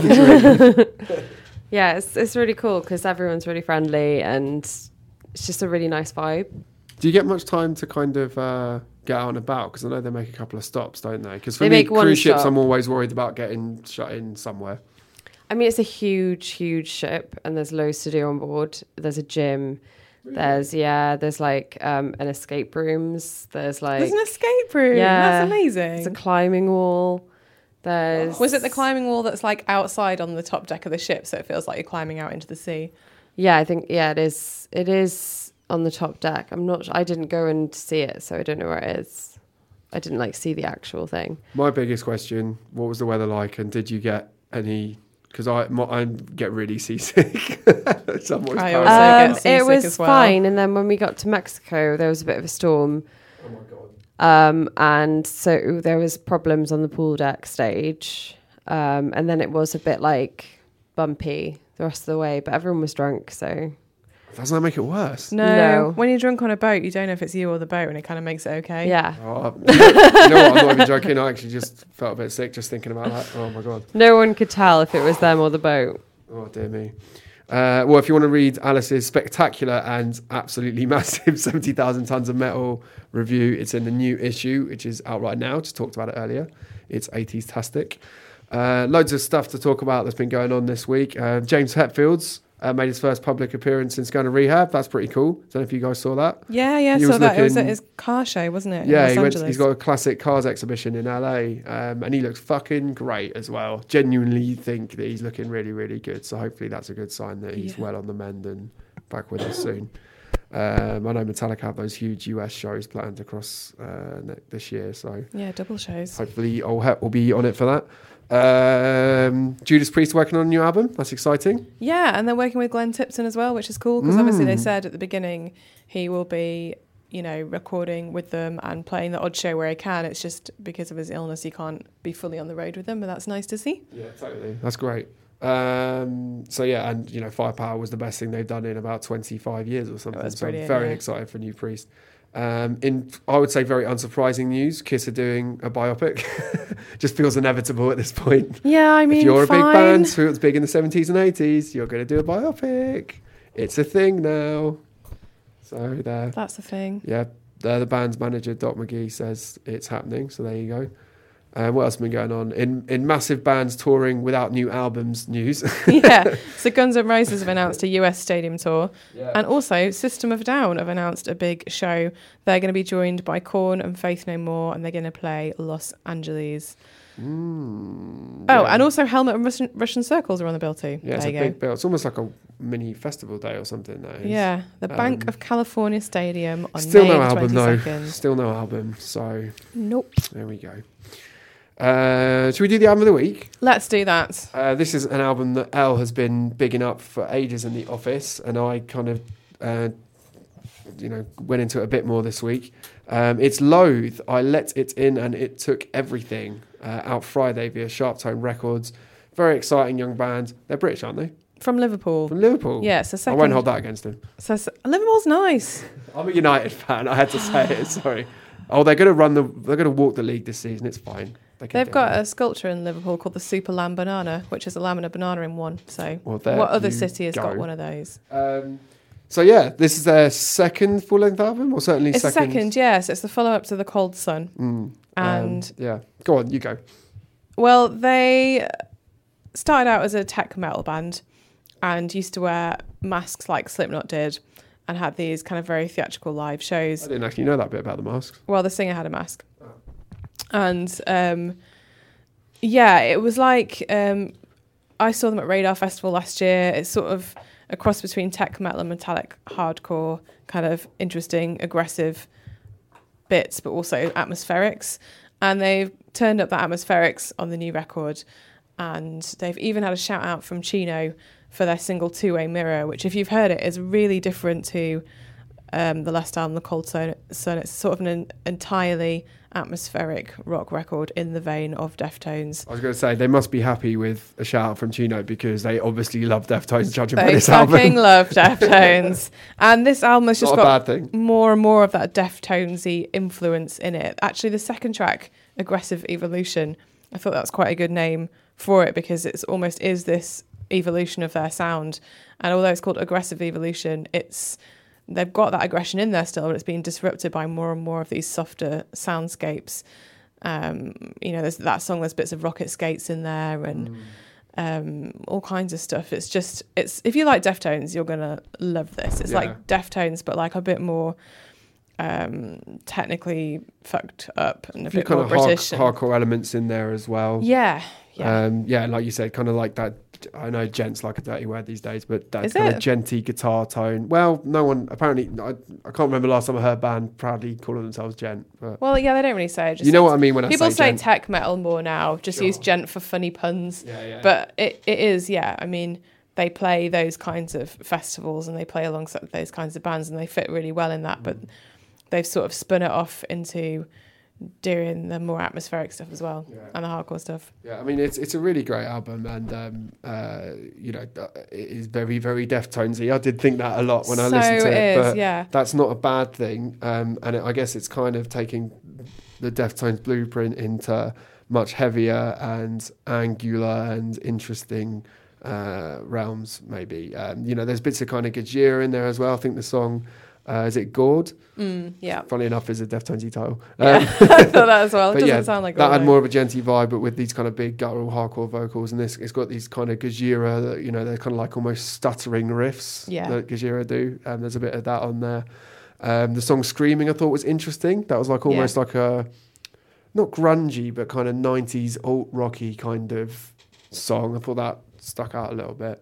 Yeah, it's really cool because everyone's really friendly and it's just a really nice vibe. Do you get much time to kind of get out and about? Because I know they make a couple of stops, don't they? Because for They me, make one cruise ships, stop. I'm always worried about getting shut in somewhere. I mean, it's a huge, huge ship and there's loads to do on board. There's a gym. There's like an escape rooms. There's an escape room. Yeah. That's amazing. It's a climbing wall. Was it the climbing wall that's like outside on the top deck of the ship, so it feels like you're climbing out into the sea? Yeah, I think it is. It is on the top deck. I didn't go and see it, so I don't know where it is. I didn't like see the actual thing. My biggest question: what was the weather like, and did you get any? Because I get really seasick. So I'm always I paranoid. also get seasick It was as well. fine, and then when we got to Mexico, there was a bit of a storm. Oh my god. And so there was problems on the pool deck stage. And then it was a bit like bumpy the rest of the way, but everyone was drunk, so. Doesn't that make it worse? No. When you're drunk on a boat, you don't know if it's you or the boat, and it kind of makes it okay. Yeah. Oh, you know what? I'm not even joking. I actually just felt a bit sick just thinking about that. Oh my god. No one could tell if it was them or the boat. Oh dear me. Well, if you want to read Alice's spectacular and absolutely massive 70,000 tons of metal review, it's in the new issue, which is out right now. Just talked about it earlier. It's 80s-tastic. Loads of stuff to talk about that's been going on this week. James Hetfield's made his first public appearance since going to rehab. That's pretty cool. Don't know if you guys saw that. Yeah, He so was that it was at looking- his car show, wasn't it? in Yeah, Los Angeles? he's got a classic cars exhibition in LA, and he looks fucking great as well. Genuinely think that he's looking really, really good. So hopefully that's a good sign that he's Yeah. well on the mend and back with us soon. I know Metallica have those huge US shows planned across this year, so Yeah, double shows. hopefully Old Het will be on it for that. Judas Priest working on a new album. That's exciting. Yeah, and they're working with Glenn Tipton as well, which is cool because obviously they Mm. said at the beginning he will be, recording with them and playing the odd show where he can. It's just because of his illness he can't be fully on the road with them, but that's nice to see. Yeah, totally. That's great. So yeah, and Firepower was the best thing they've done in about 25 years or something. that's So I'm brilliant, very yeah. excited for New Priest. In I would say very unsurprising news, Kiss are doing a biopic. Just feels inevitable at this point. Yeah, I mean, if you're a big fine. band who was big in the 70s and 80s, you're going to do a biopic. It's a thing now. So there. That's the thing. Yeah, the band's manager, Doc McGee, says it's happening. So there you go. What else has been going on? In massive bands touring without new albums news. Yeah, so Guns N' Roses have announced a US stadium tour, Yeah. and also System of a Down have announced a big show. They're going to be joined by Korn and Faith No More, and they're going to play Los Angeles. And also Helmet and Russian Circles are on the bill too. Yeah, it's there a you go. big bill. It's almost like a mini festival day or something. That is. Yeah, the Bank Um, of California Stadium on Still May no the album though. 22nd. Still no album. So Nope. there we go. Should we do the album of the week? Let's do that. This is an album that Elle has been bigging up for ages in the office, and I kind of, went into it a bit more this week. It's Loathe. I Let It In and It Took Everything. Out Friday via Sharp Tone Records. Very exciting young band. They're British, aren't they? From Liverpool. From Liverpool. Yeah, so I second. won't hold that against them. So Liverpool's nice. I'm a United fan. I had to say it. Sorry. Oh, they're going to walk the league this season. It's fine. They can They've do got it. a sculpture in Liverpool called the Super Lamb Banana, which is a lamb and a banana in one. So Well, there what other you city has go. got one of those? So yeah, this is their second full-length album, or certainly It's the second. second, yes. It's the follow-up to The Cold Sun. And yeah, go on, you go. well, they started out as a tech metal band and used to wear masks like Slipknot did and had these kind of very theatrical live I shows. didn't actually know that bit about the masks. Well, the singer had a mask. And it was like I saw them at Radar Festival last year. It's sort of a cross between tech metal and metallic hardcore, kind of interesting, aggressive bits, but also atmospherics. And they've turned up the atmospherics on the new record. And they've even had a shout out from Chino for their single Two-Way Mirror, which if you've heard it is really different to the last album, The Cold Sun. It's sort of an entirely atmospheric rock record in the vein of Deftones. I was going to say they must be happy with a shout out from Chino because they obviously love Deftones, judging by They this fucking album. love Deftones. And this album has just Not a got bad thing. more and more of that Deftonesy influence in it. Actually, the second track, Aggressive Evolution, I thought that was quite a good name for it because it's almost is this evolution of their sound. And although it's called Aggressive Evolution, they've got that aggression in there still, but it's being disrupted by more and more of these softer soundscapes. There's that song, there's bits of Rocket Skates in there and all kinds of stuff. It's if you like Deftones, you're gonna love this. It's like Deftones, but like a bit more technically fucked up and a few bit kind more of British. hardcore elements in there as well. Yeah. Like you said, kind of like that. I know gent's like a dirty word these days, but that Is kind it? of genty guitar tone. Well, no one apparently. I can't remember last time I heard a band proudly calling themselves gent. But Well, yeah, they don't really say it. you know what I mean when I People say gent. tech metal more now, just use gent for funny puns. Yeah. But it is, yeah. I mean, they play those kinds of festivals and they play alongside those kinds of bands and they fit really well in that. But they've sort of spun it off into doing the more atmospheric stuff as well and the hardcore stuff. Yeah, I mean it's a really great album, and it is very very Deftonesy. I did think that a lot when I listened to it, but that's not a bad thing. I guess it's kind of taking the Deftones blueprint into much heavier and angular and interesting realms. Maybe there's bits of kind of Gajira in there as well. I think the song Is it Gord? Yeah. Funnily enough, is a Deftones title. I thought that as well. It doesn't sound like that had though. more of a genty vibe, but with these kind of big guttural hardcore vocals, and it's got these kind of Gojira, that, you know, they're kind of like almost stuttering riffs that Gojira do. There's a bit of that on there. The song Screaming I thought was interesting. That was like almost like a, not grungy, but kind of 90s alt-rocky kind of song. I thought that stuck out a little bit.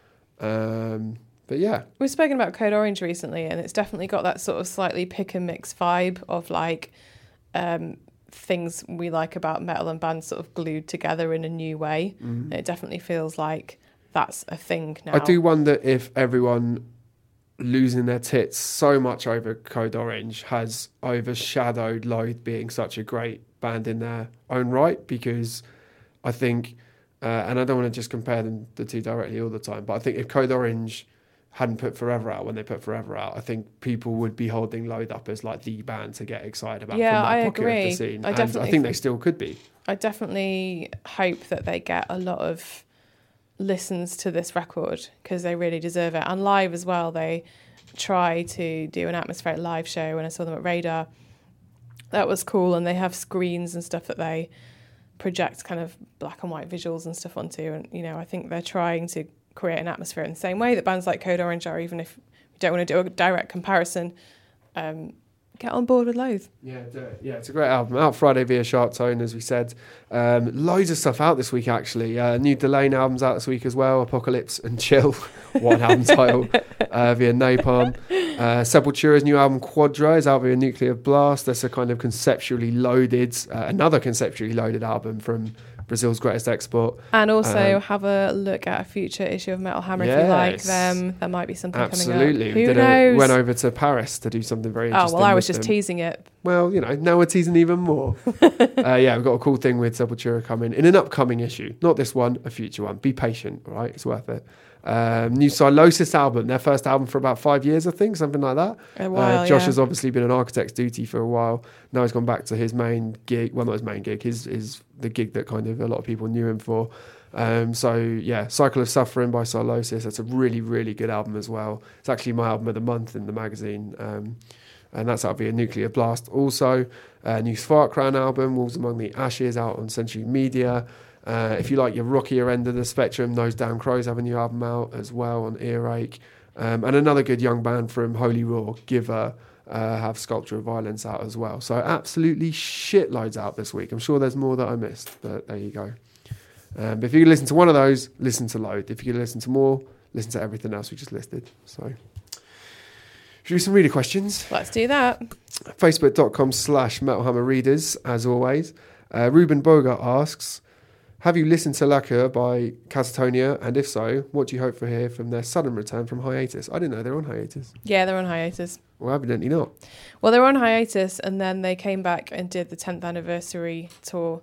But yeah. We've spoken about Code Orange recently, and it's definitely got that sort of slightly pick and mix vibe of like things we like about metal and bands sort of glued together in a new way. It definitely feels like that's a thing now. I do wonder if everyone losing their tits so much over Code Orange has overshadowed Loathe being such a great band in their own right, because I think, and I don't want to just compare the two directly all the time, but I think if Code Orange hadn't put Forever out when they put Forever out, I think people would be holding Loathe up as like the band to get excited about from that pocket of the scene. I think they still could be. I definitely hope that they get a lot of listens to this record, because they really deserve it. And live as well, they try to do an atmospheric live show when I saw them at Radar. That was cool, and they have screens and stuff that they project kind of black and white visuals and stuff onto, and you know, I think they're trying to create an atmosphere in the same way that bands like Code Orange are, even if you don't want to do a direct comparison. Get on board with Loathe. Yeah, it's a great album. Out Friday via Sharp Tone, as we said. Loads of stuff out this week, actually. New Delane albums out this week as well. Apocalypse and Chill, one album title, via Napalm. Sepultura's new album Quadra is out via Nuclear Blast. That's a kind of conceptually loaded, another conceptually loaded album from Brazil's Greatest Export. And also have a look at a future issue of Metal Hammer if you like them. There might be something coming up. Absolutely. Who knows? Went over to Paris to do something very interesting. Oh, well, I was just teasing it. Well, you know, now we're teasing even more. We've got a cool thing with Sepultura coming in an upcoming issue. Not this one, a future one. Be patient, all right? It's worth it. New Silosis album, their first album for about 5 years, I think, something like that. A while, Josh has obviously been an Architect's Duty for a while. Now he's gone back to his main gig. Well, not his main gig, his the gig that kind of a lot of people knew him for. Cycle of Suffering by Silosis. That's a really, really good album as well. It's actually my album of the month in the magazine. And that's out via Nuclear Blast. Also, new Svartkrans album, Wolves Among the Ashes, out on Century Media. If you like your rockier end of the spectrum, Nose Down Crows have a new album out as well on Earache. And another good young band from Holy Roar, Giver, have Sculpture of Violence out as well. So absolutely shitloads out this week. I'm sure there's more that I missed, but there you go. But if you can listen to one of those, listen to Loathe. If you can listen to more, listen to everything else we just listed. So, should we do some reader questions? Let's do that. Facebook.com/MetalHammerReaders, as always. Ruben Bogart asks, have you listened to Lacquer by Catatonia? And if so, what do you hope for here from their sudden return from hiatus? I didn't know they're on hiatus. Yeah, they're on hiatus. Well, evidently not. Well, they were on hiatus, and then they came back and did the 10th anniversary tour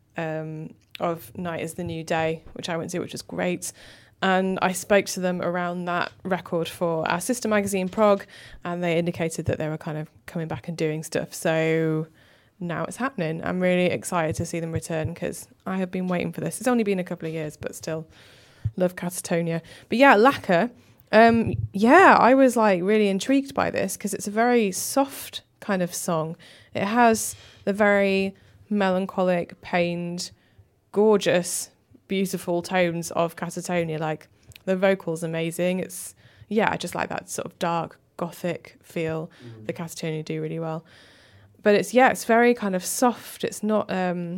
of Night is the New Day, which I went to, which was great. And I spoke to them around that record for our sister magazine, Prog, and they indicated that they were kind of coming back and doing stuff. So now it's happening. I'm really excited to see them return, because I have been waiting for this. It's only been a couple of years, but still love Catatonia. But yeah, Lacquer. I was like really intrigued by this, because it's a very soft kind of song. It has the very melancholic, pained, gorgeous, beautiful tones of Catatonia. Like, the vocal's amazing. I just like that sort of dark gothic feel that Catatonia do really well. But it's very kind of soft. It's not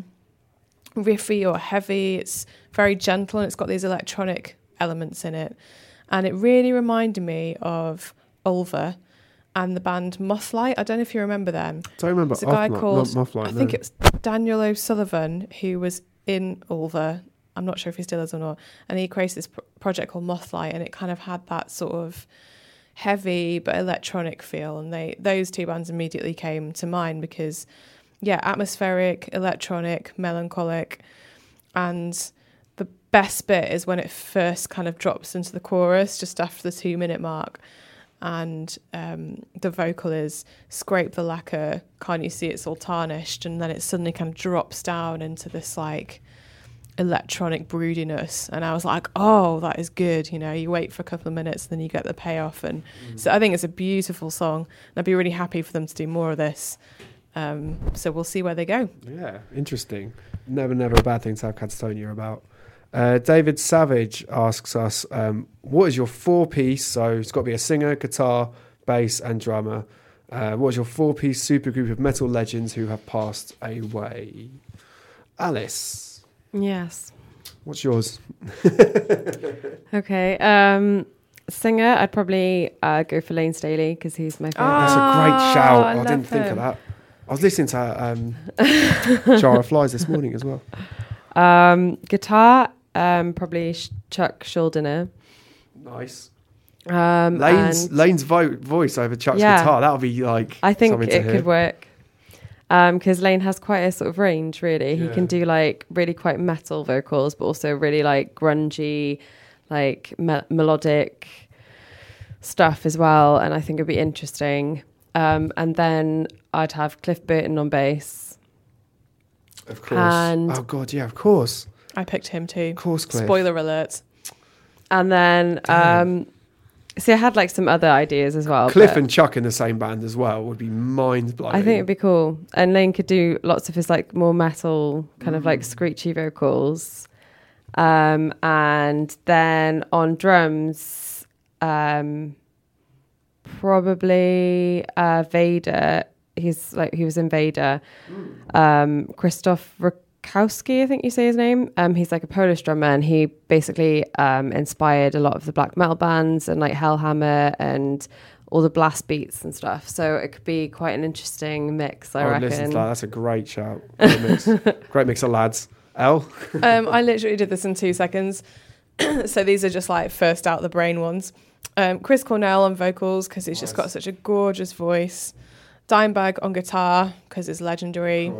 riffy or heavy. It's very gentle, and it's got these electronic elements in it. And it really reminded me of Ulver and the band Mothlight. I don't know if you remember them. Don't remember. It's a guy called, I think it's Daniel O'Sullivan, who was in Ulver. I'm not sure if he still is or not. And he created this project called Mothlight, and it kind of had that sort of heavy but electronic feel. And those two bands immediately came to mind, because, atmospheric, electronic, melancholic. And the best bit is when it first kind of drops into the chorus, just after the 2-minute mark. And the vocal is, scrape the lacquer, can't you see it's all tarnished? And then it suddenly kind of drops down into this like electronic broodiness, and I was like, oh, that is good. You know, you wait for a couple of minutes, then you get the payoff, and so I think it's a beautiful song, and I'd be really happy for them to do more of this. So we'll see where they go. Yeah, interesting. Never a bad thing to have Catatonia about. David Savage asks us, what is your 4-piece, so it's got to be a singer, guitar, bass and drummer. What is your 4-piece supergroup of metal legends who have passed away? Alice. Yes. What's yours? Okay. Singer, I'd probably go for Lane Staley because he's my favourite. That's a great shout. I I didn't think him. of that. I was listening to Jar of Flies this morning as well. Guitar, probably Chuck Schuldiner. Nice. And Lane's voice over Chuck's Yeah. guitar. That would be like. I think something to it hear. could work. Because Lane has quite a sort of range, really. He Yeah. can do like really quite metal vocals, but also really like grungy, like melodic stuff as well. And I think it'd be interesting. And then I'd have Cliff Burton on bass. Of course. And- oh God, yeah, of course. I picked him too. Of course, Cliff. Spoiler alert. And then, see, I had like some other ideas as well. Cliff but and Chuck in the same band as well would be mind blowing. I think it'd be cool. And Lane could do lots of his like more metal kind of like screechy vocals. And then on drums, probably Vader. He was in Vader. Krzysztof Rakowski, I think you say his name. He's like a Polish drummer, and he basically inspired a lot of the black metal bands and like Hellhammer and all the blast beats and stuff. So it could be quite an interesting mix, I reckon. Listen to that. That's a great shout. Great mix of lads. Elle? I literally did this in 2 seconds. So these are just like first out the brain ones. Chris Cornell on vocals because he's just got such a gorgeous voice. Dimebag on guitar because it's legendary.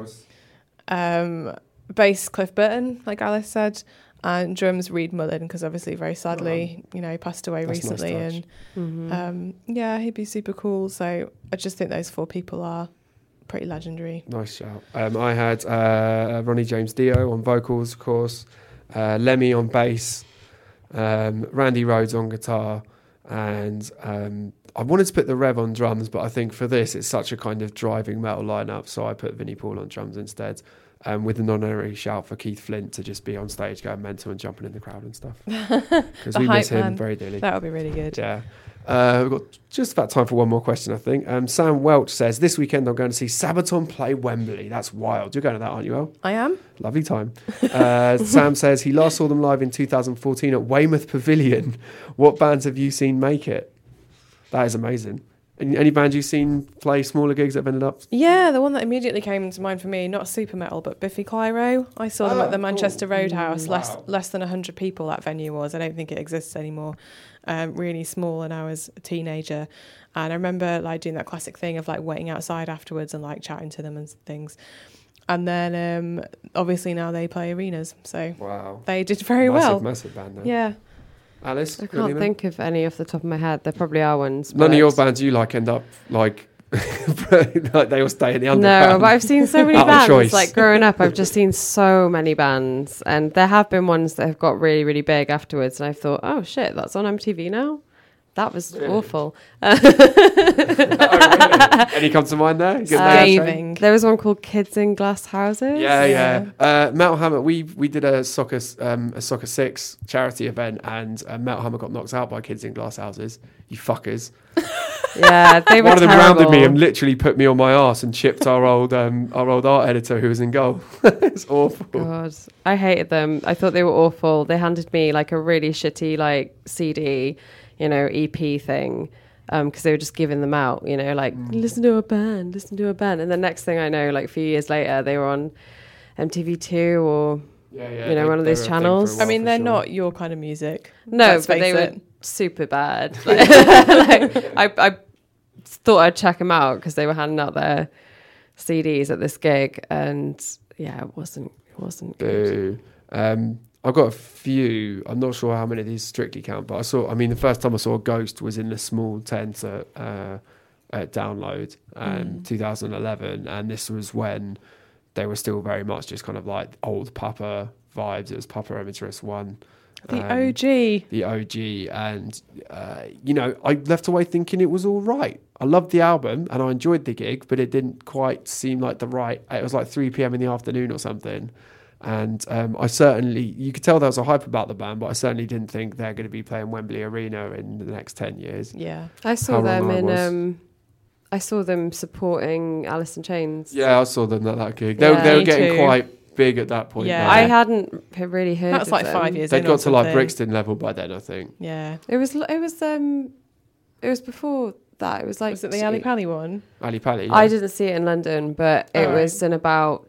Bass Cliff Burton, like Alice said, and drums Reed Mullen because obviously very sadly, he passed away recently, nice and he'd be super cool. So I just think those 4 people are pretty legendary. Nice shout. I had Ronnie James Dio on vocals, of course. Lemmy on bass. Randy Rhoads on guitar. And I wanted to put the Rev on drums, but I think for this it's such a kind of driving metal lineup, so I put Vinnie Paul on drums instead, with an honorary shout for Keith Flint to just be on stage going mental and jumping in the crowd and stuff, because we miss him very dearly. That would be really good. Yeah. We've got just about time for one more question, I think. Sam Welch says, this weekend I'm going to see Sabaton play Wembley. That's wild. You're going to that, aren't you, El? I am. Lovely time. Sam says he last saw them live in 2014 at Weymouth Pavilion. What bands have you seen make it? That is amazing. Any bands you've seen play smaller gigs that have ended up? Yeah, the one that immediately came to mind for me, not super metal, but Biffy Clyro. I saw them at the Manchester Roadhouse. Wow. Less than 100 people that venue was. I don't think it exists anymore. Really small, and I was a teenager. And I remember like doing that classic thing of like waiting outside afterwards and like chatting to them and things. And then obviously now they play arenas, so Wow. they did very well. Massive band then. Yeah. Alice? I can't think of any off the top of my head. There probably are ones. None of but- your bands you like end up like, like they all stay in the underground. No, but I've seen so many Out of bands. choice. Like growing up, I've just seen so many bands, and there have been ones that have got really, really big afterwards. And I've thought, oh shit, that's on MTV now. That was awful. Oh, really? Any come to mind there? Good name, Shane? Scathing. There was one called Kids in Glass Houses. Yeah. Metal Hammer. We did a soccer 6 charity event, and Metal Hammer got knocked out by Kids in Glass Houses. You fuckers! Yeah, they were One of them terrible. rounded me and literally put me on my arse and chipped our old art editor who was in goal. It's awful. God, I hated them. I thought they were awful. They handed me like a really shitty like CD, EP thing, because they were just giving them out, like listen to a band. And the next thing I know, like a few years later, they were on MTV2 or Yeah. one of those channels. I mean, they're not your kind of music. no, Let's but face they it. were super bad. I thought I'd check them out because they were handing out their CDs at this gig, and yeah, it wasn't good. Boo. I've got a few. I'm not sure how many of these strictly count, but the first time I saw a Ghost was in the small tent at Download, 2011, and this was when they were still very much just kind of like old Papa vibes. It was Papa Emitress 1. The OG. The OG. And, I left away thinking it was all right. I loved the album and I enjoyed the gig, but it didn't quite seem like it was like 3 p.m. in the afternoon or something. And you could tell there was a hype about the band, but I certainly didn't think they're going to be playing Wembley Arena in the next 10 years. Yeah. I saw them I saw them supporting Alice in Chains. Yeah, I saw them at that gig. They were getting quite big at that point. Yeah. Now. I hadn't really heard That was of like them. 5 years They'd in got or to like something. Brixton level by then, I think. Yeah. It was before that. It was like... Was it the Ali Pali one? Ali Pali, yeah. I didn't see it in London, but it Oh, was in about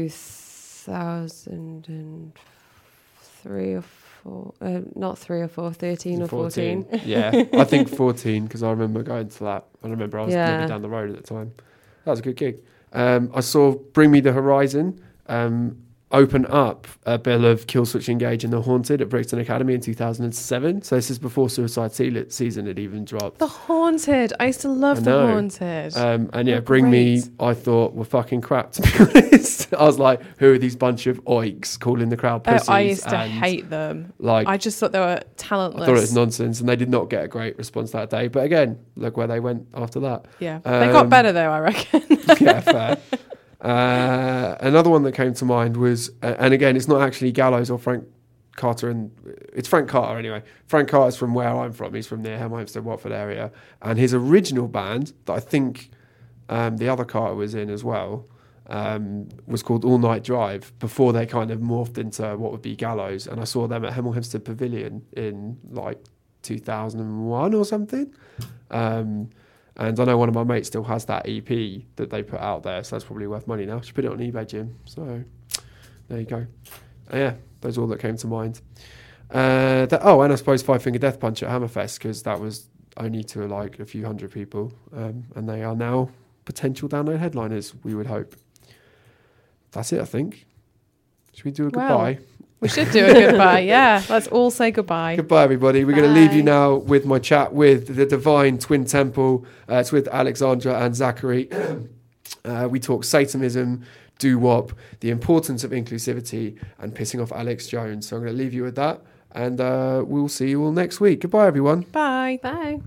2003 or 4. Not 3 or 4, 13 or 14. Yeah, I think 14 because I remember going to that. I remember I was living down the road at the time. That was a good gig. I saw Bring Me the Horizon open up a bill of Kill Switch Engage and The Haunted at Brixton Academy in 2007. So this is before Suicide Season had even dropped. The Haunted. I used to love The Haunted. And yeah, They're Bring Me, great. I thought were fucking crap, to be honest. I was like, who are these bunch of oiks calling the crowd pussies? I used to And, hate them. like, I just thought they were talentless. I thought it was nonsense, and they did not get a great response that day. But again, look where they went after that. Yeah. They got better though, I reckon. Yeah, fair. Another one that came to mind was, and again, it's not actually Gallows or Frank Carter, and it's Frank Carter anyway. Frank Carter's from where I'm from. He's from near Hemel Hempstead, Watford area, and his original band that I think the other Carter was in as well was called All Night Drive before they kind of morphed into what would be Gallows. And I saw them at Hemel Hempstead Pavilion in like 2001 or something. And I know one of my mates still has that EP that they put out there, so that's probably worth money now. Should put it on eBay, Jim. So there you go. Yeah, those are all that came to mind. And I suppose Five Finger Death Punch at Hammerfest, because that was only to like a few hundred people, and they are now potential download headliners, we would hope. That's it, I think. Should we do a goodbye? We should do a goodbye, yeah. Let's all say goodbye. Goodbye, everybody. We're going to leave you now with my chat with the Divine Twin Temple. It's with Alexandra and Zachary. We talk Satanism, doo-wop, the importance of inclusivity, and pissing off Alex Jones. So I'm going to leave you with that, and we'll see you all next week. Goodbye, everyone. Bye. Bye.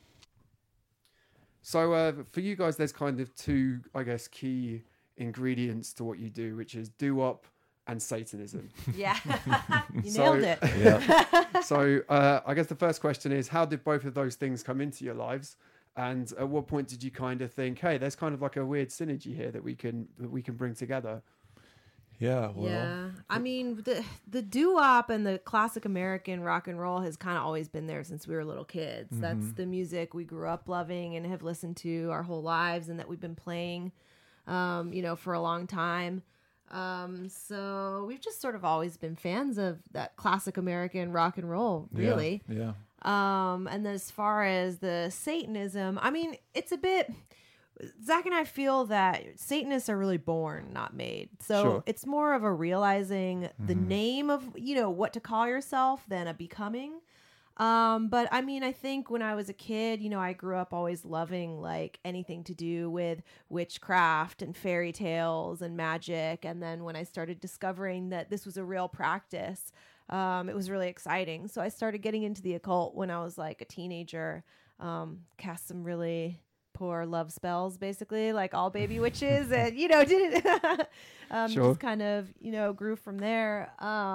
So for you guys, there's kind of two, I guess, key ingredients to what you do, which is doo-wop and Satanism. Yeah, you nailed it. Yeah. So I guess the first question is, how did both of those things come into your lives? And at what point did you kind of think, hey, there's kind of like a weird synergy here that we can bring together? Yeah, well, yeah. I mean, the doo-wop and the classic American rock and roll has kind of always been there since we were little kids. Mm-hmm. That's the music we grew up loving and have listened to our whole lives, and that we've been playing, for a long time. So we've just sort of always been fans of that classic American rock and roll, really. Yeah. And then as far as the Satanism, I mean, it's a bit... Zach and I feel that Satanists are really born, not made. So Sure. it's more of a realizing the name of, what to call yourself than a becoming. But I mean, I think when I was a kid, I grew up always loving like anything to do with witchcraft and fairy tales and magic. And then when I started discovering that this was a real practice, it was really exciting. So I started getting into the occult when I was like a teenager, cast some really poor love spells, basically, like all baby witches, and did it Sure. just kind of grew from there.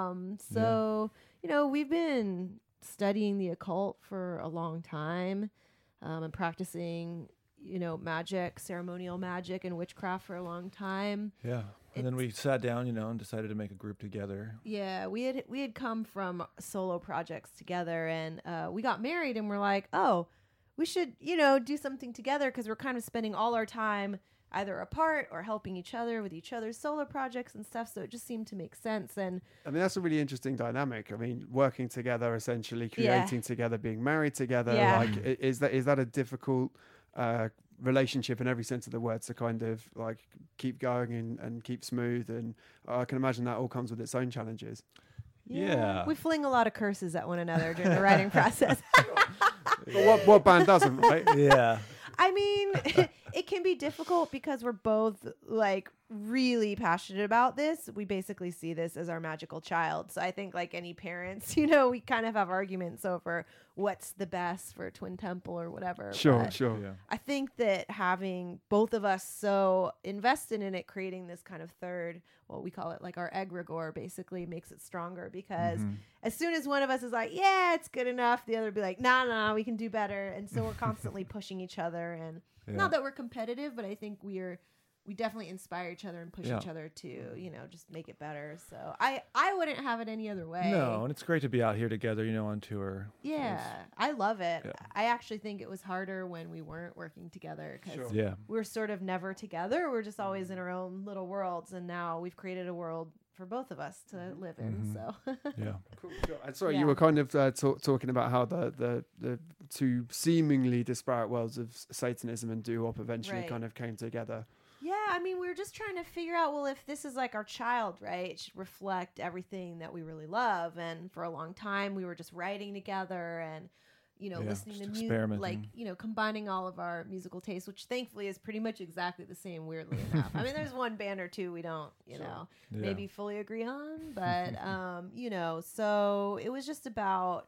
We've been studying the occult for a long time, and practicing magic, ceremonial magic and witchcraft for a long time. Yeah. And then we sat down, and decided to make a group together. Yeah, we had come from solo projects together, and we got married, and we're like, oh, we should, do something together, because we're kind of spending all our time either apart or helping each other with each other's solo projects and stuff. So it just seemed to make sense. And I mean, that's a really interesting dynamic. I mean, working together, essentially creating together, being married together. Yeah. Like, is that a difficult relationship in every sense of the word to kind of like keep going and keep smooth? And I can imagine that all comes with its own challenges. Yeah. We fling a lot of curses at one another during the writing process. But what band doesn't, right? Yeah. I mean, it can be difficult because we're both like really passionate about this, we basically see this as our magical child. So I think like any parents, you know, we kind of have arguments over what's the best for Twin Temple or whatever. Sure, But sure. Yeah. I think that having both of us so invested in it, creating this kind of third, well, we call it like our egregore, basically makes it stronger, because as soon as one of us is like, yeah, it's good enough, the other would be like, nah, we can do better. And so we're constantly pushing each other. And Yeah. not that we're competitive, but I think we definitely inspire each other and push Yeah. each other to, you know, just make it better. So I wouldn't have it any other way. No, and it's great to be out here together, you know, on tour. Yeah, I love it. Yeah. I actually think it was harder when we weren't working together, because Yeah. we're sort of never together. We're just always in our own little worlds. And now we've created a world for both of us to live in. So Yeah. Cool, sure. And sorry, Yeah. you were kind of talking about how the two seemingly disparate worlds of Satanism and doo-wop eventually Right. kind of came together. yeah, I mean, we were just trying to figure out, well, if this is like our child, right, it should reflect everything that we really love. And for a long time, we were just writing together and, you know, Yeah, listening to just music, experimenting. like, you know, combining all of our musical tastes, which thankfully is pretty much exactly the same, weirdly enough. I mean, there's one band or two we don't, you know, Yeah. maybe fully agree on, but, you know, so it was just about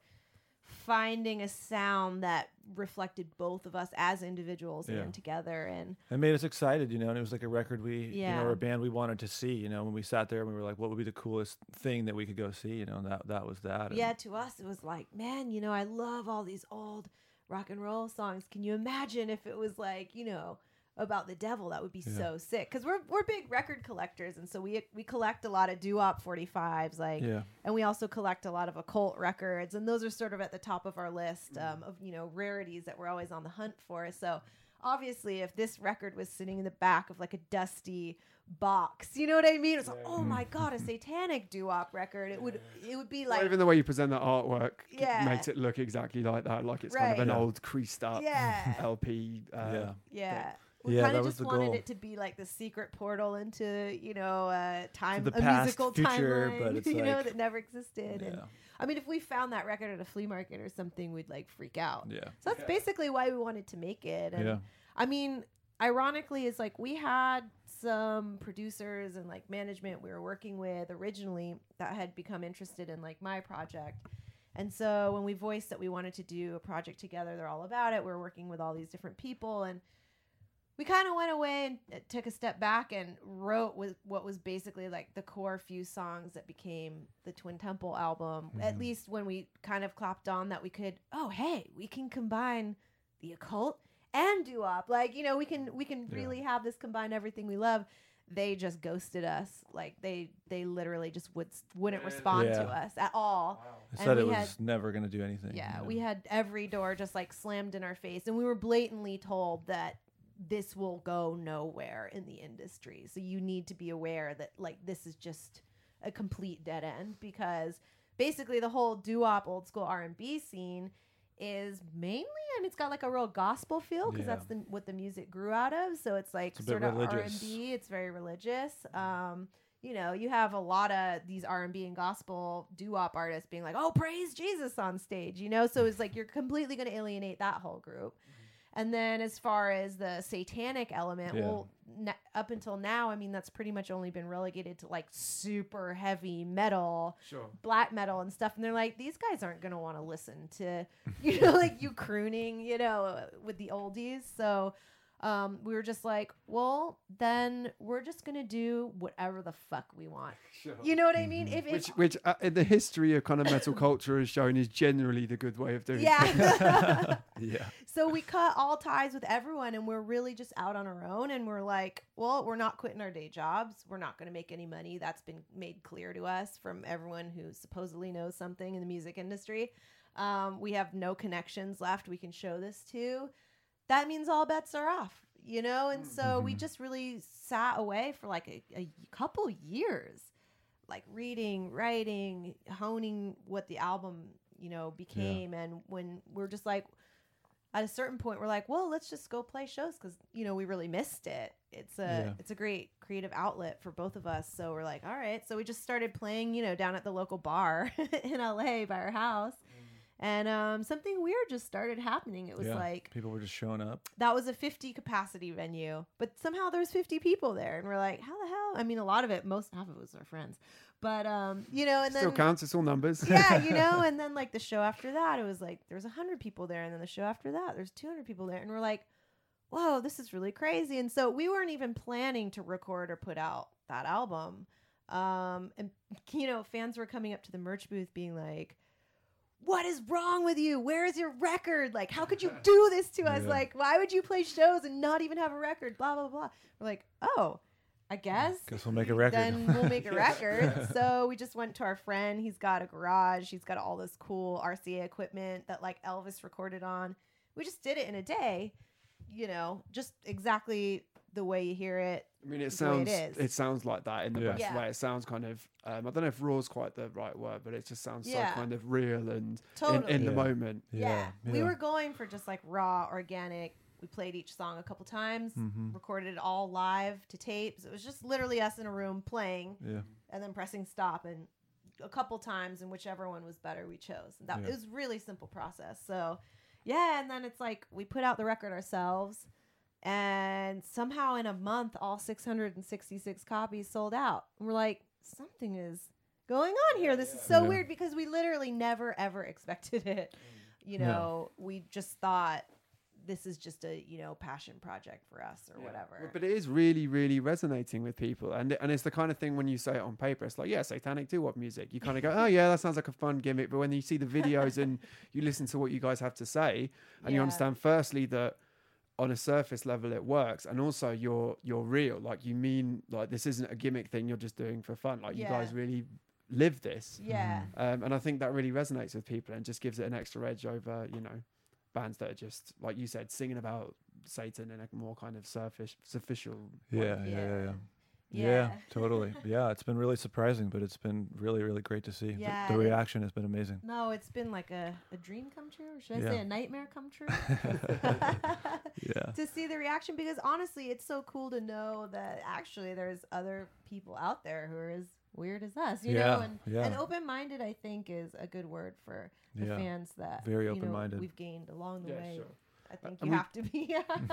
finding a sound that reflected both of us as individuals Yeah. and together. And It made us excited, you know, and it was like a record you Yeah. know, or a band we wanted to see, you know, when we sat there and we were like, what would be the coolest thing that we could go see, you know, and that was that. And yeah, to us, it was like, man, you know, I love all these old rock and roll songs. Can you imagine if it was like, you know, about the devil? That would be so sick. Because we're big record collectors, and so we collect a lot of doo-wop 45s, like, Yeah. and we also collect a lot of occult records, and those are sort of at the top of our list of, you know, rarities that we're always on the hunt for. So obviously, if this record was sitting in the back of like a dusty box, you know what I mean? It's like, oh my god, a satanic doo-wop record. It would be like, Or even the way you present that artwork Yeah. makes it look exactly like that, like it's kind of Right. an Yeah. old creased up Yeah. LP. Yeah. yeah. We Yeah, kind that of was just the wanted goal. it to be like the secret portal into, you know, time, To the a past, musical future, timeline, but it's you know, like- that never existed. And Yeah. I mean, if we found that record at a flea market or something, we'd like freak out. Yeah. So that's basically why we wanted to make it. And Yeah. I mean, ironically, it's like we had some producers and like management we were working with originally that had become interested in like my project. And so when we voiced that we wanted to do a project together, they're all about it. We're working with all these different people, and we kind of went away and took a step back and wrote with what was basically like the core few songs that became the Twin Temple album. At least when we kind of clapped on that we could, oh, hey, we can combine the occult and doo-wop. Like, you know, we can really have this combine everything we love. They just ghosted us. Like they literally just wouldn't respond Yeah. to us at all. I And said it we was never going to do anything. yeah, you know. we had every door just like slammed in our face, and we were blatantly told that this will go nowhere in the industry. So you need to be aware that like this is just a complete dead end, because basically the whole doo-wop old school R&B scene is mainly, and it's got like a real gospel feel, because Yeah. that's what the music grew out of. So it's like It's a bit sort of religious. R&B. It's very religious. You know, you have a lot of these R&B and gospel doo-wop artists being like, "Oh, praise Jesus" on stage, you know? So it's like you're completely going to alienate that whole group. And then as far as the satanic element, Yeah. well, up until now, I mean, that's pretty much only been relegated to like super heavy metal, Sure. black metal and stuff. And they're like, these guys aren't going to want to listen to, you know, like you crooning, you know, with the oldies. So we were just like, well, then we're just going to do whatever the fuck we want. Sure. You know what I mean? If Which in the history of kind of metal culture has shown is generally the good way of doing it. yeah. Yeah. So we cut all ties with everyone, and we're really just out on our own. And we're like, well, we're not quitting our day jobs. We're not going to make any money. That's been made clear to us from everyone who supposedly knows something in the music industry. We have no connections left we can show this to. That means all bets are off, you know? And so we just really sat away for like a couple years, like reading, writing, honing what the album, you know, became. And when we're just like, at a certain point, we're like, well, let's just go play shows, because, you know, we really missed it. It's a great creative outlet for both of us. So we're like, all right. So we just started playing, you know, down at the local bar in LA by our house. And something weird just started happening. It was like people were just showing up. that was a 50 capacity venue, but somehow there's 50 people there, and we're like, how the hell? I mean, a lot of it, half of it was our friends, but you know, and Still then counts. It's all numbers. yeah, you know, and then like the show after that, it was like there's 100 people there, and then the show after that, there's 200 people there, and we're like, whoa, this is really crazy. And so we weren't even planning to record or put out that album, and you know, fans were coming up to the merch booth being like, what is wrong with you? Where is your record? Like, how could you do this to us? Yeah. Like, why would you play shows and not even have a record? Blah, blah, blah. We're like, oh, I guess We'll make a record. then we'll make a record. So we just went to our friend. He's got a garage. He's got all this cool RCA equipment that like Elvis recorded on. We just did it in a day, you know, just exactly the way you hear it. I mean, it the way sounds it is. sounds like that in the Yeah. best Yeah. way. It sounds kind of I don't know if raw is quite the right word, but it just sounds Yeah. so kind of real and Totally. in the Yeah. moment. Yeah. We yeah. were going for just like raw, organic. We played each song a couple times, recorded it all live to tapes. It was just literally us in a room playing Yeah. and then pressing stop, and a couple times, and whichever one was better, we chose. That Yeah. it was really simple process. So yeah, and then it's like we put out the record ourselves, and somehow in a month all 666 copies sold out. And we're like, something is going on here. This is so Yeah. weird, because we literally never ever expected it. You know, we just thought this is just a, you know, passion project for us or whatever. But it is really, really resonating with people, and it's the kind of thing when you say it on paper, it's like, yeah, Satanic do what music? You kind of go, oh yeah, that sounds like a fun gimmick. But when you see the videos and you listen to what you guys have to say, and you Yeah. understand firstly that on a surface level it works, and also you're real, like you mean like this isn't a gimmick thing you're just doing for fun, like you Yeah. guys really live this. Yeah. And I think that really resonates with people and just gives it an extra edge over, you know, bands that are just, like you said, singing about Satan in a more kind of superficial way. Yeah. Yeah. Totally. Yeah, it's been really surprising, but it's been really, really great to see. Yeah, The and it- reaction has been amazing. No, it's been like a dream come true. Or should I Yeah. say a nightmare come true? Yeah. To see the reaction, because honestly, it's so cool to know that actually there's other people out there who are as weird as us, you Yeah, know? And, yeah. and open-minded, I think, is a good word for the Yeah. fans that Very you know, open-minded. we've gained along the Yeah, way. sure. I think And you we- have to be.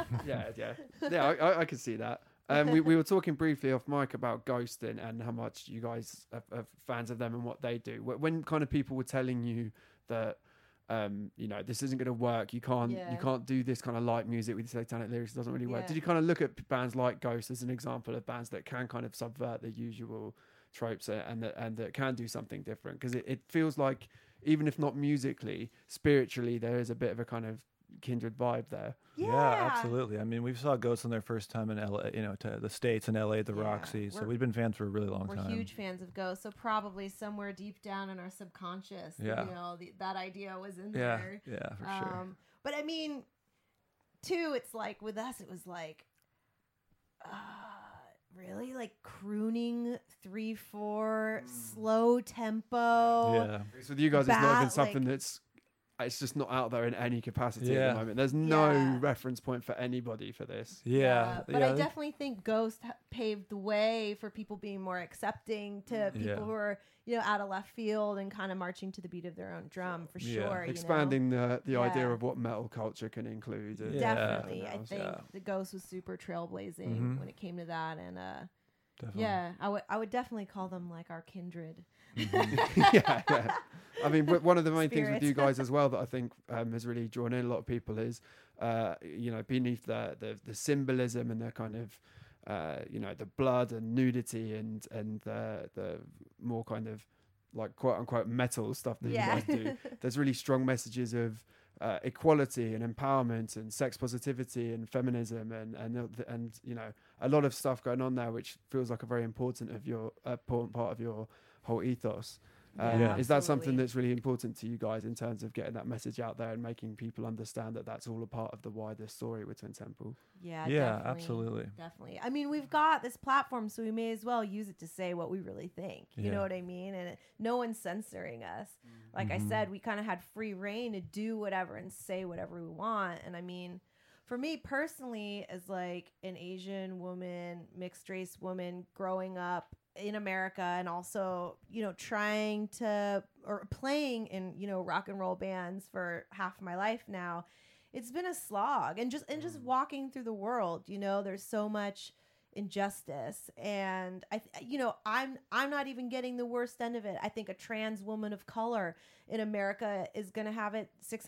Yeah, I can see that. We were talking briefly off mic about Ghost and how much you guys are fans of them and what they do. When kind of people were telling you that, you know, this isn't going to work, you can't do this kind of light music with satanic lyrics, it doesn't really work. Yeah. Did you kind of look at bands like Ghost as an example of bands that can kind of subvert the usual tropes and that can do something different? Because it feels like, even if not musically, spiritually, there is a bit of a kind of kindred vibe there. Yeah, absolutely. I mean, we saw Ghosts on their first time in LA, you know, to the States in LA at the Yeah, Roxy. So we're- we've been fans for a really long We're time. huge fans of Ghost, so probably somewhere deep down in our subconscious, Yeah. you know, that idea was in Yeah, there. yeah, for sure. But I mean, too, it's like with us, it was like, really like crooning 3/4 slow tempo. Yeah. So with you guys, it's not even Bad, something like- that's, it's just not out there in any capacity at Yeah. the moment. There's no Yeah. reference point for anybody for this. Yeah. But yeah, I definitely think Ghost paved the way for people being more accepting to people Yeah. who are, you know, out of left field and kind of marching to the beat of their own drum for Yeah. sure. Expanding the Yeah. idea of what metal culture can include. and Yeah. Definitely. I everything else. think yeah. the Ghost was super trailblazing Mhm. when it came to that. And Definitely. yeah, I would definitely call them like our kindred. yeah. I mean, one of the main things with Spirit. you guys as well that I think has really drawn in a lot of people is, you know, beneath the symbolism and the kind of, you know, the blood and nudity and the more kind of like quote unquote metal stuff that Yeah. you guys do. There's really strong messages of equality and empowerment and sex positivity and feminism and you know, a lot of stuff going on there, which feels like a very important part of your whole ethos. Yeah. Is that something absolutely. that's really important to you guys in terms of getting that message out there and making people understand that that's all a part of the wider story with Twin Temple? Yeah, Yeah, definitely, absolutely. Definitely. I mean, we've got this platform, so we may as well use it to say what we really think. You Yeah. know what I mean? And no one's censoring us. Like I said, we kind of had free reign to do whatever and say whatever we want. And I mean, for me personally, as like an Asian woman, mixed race woman growing up in America, and also, trying to, or playing in, rock and roll bands for half my life now, it's been a slog. And just walking through the world, there's so much injustice, and I'm not even getting the worst end of it. I think a trans woman of color in America is going to have it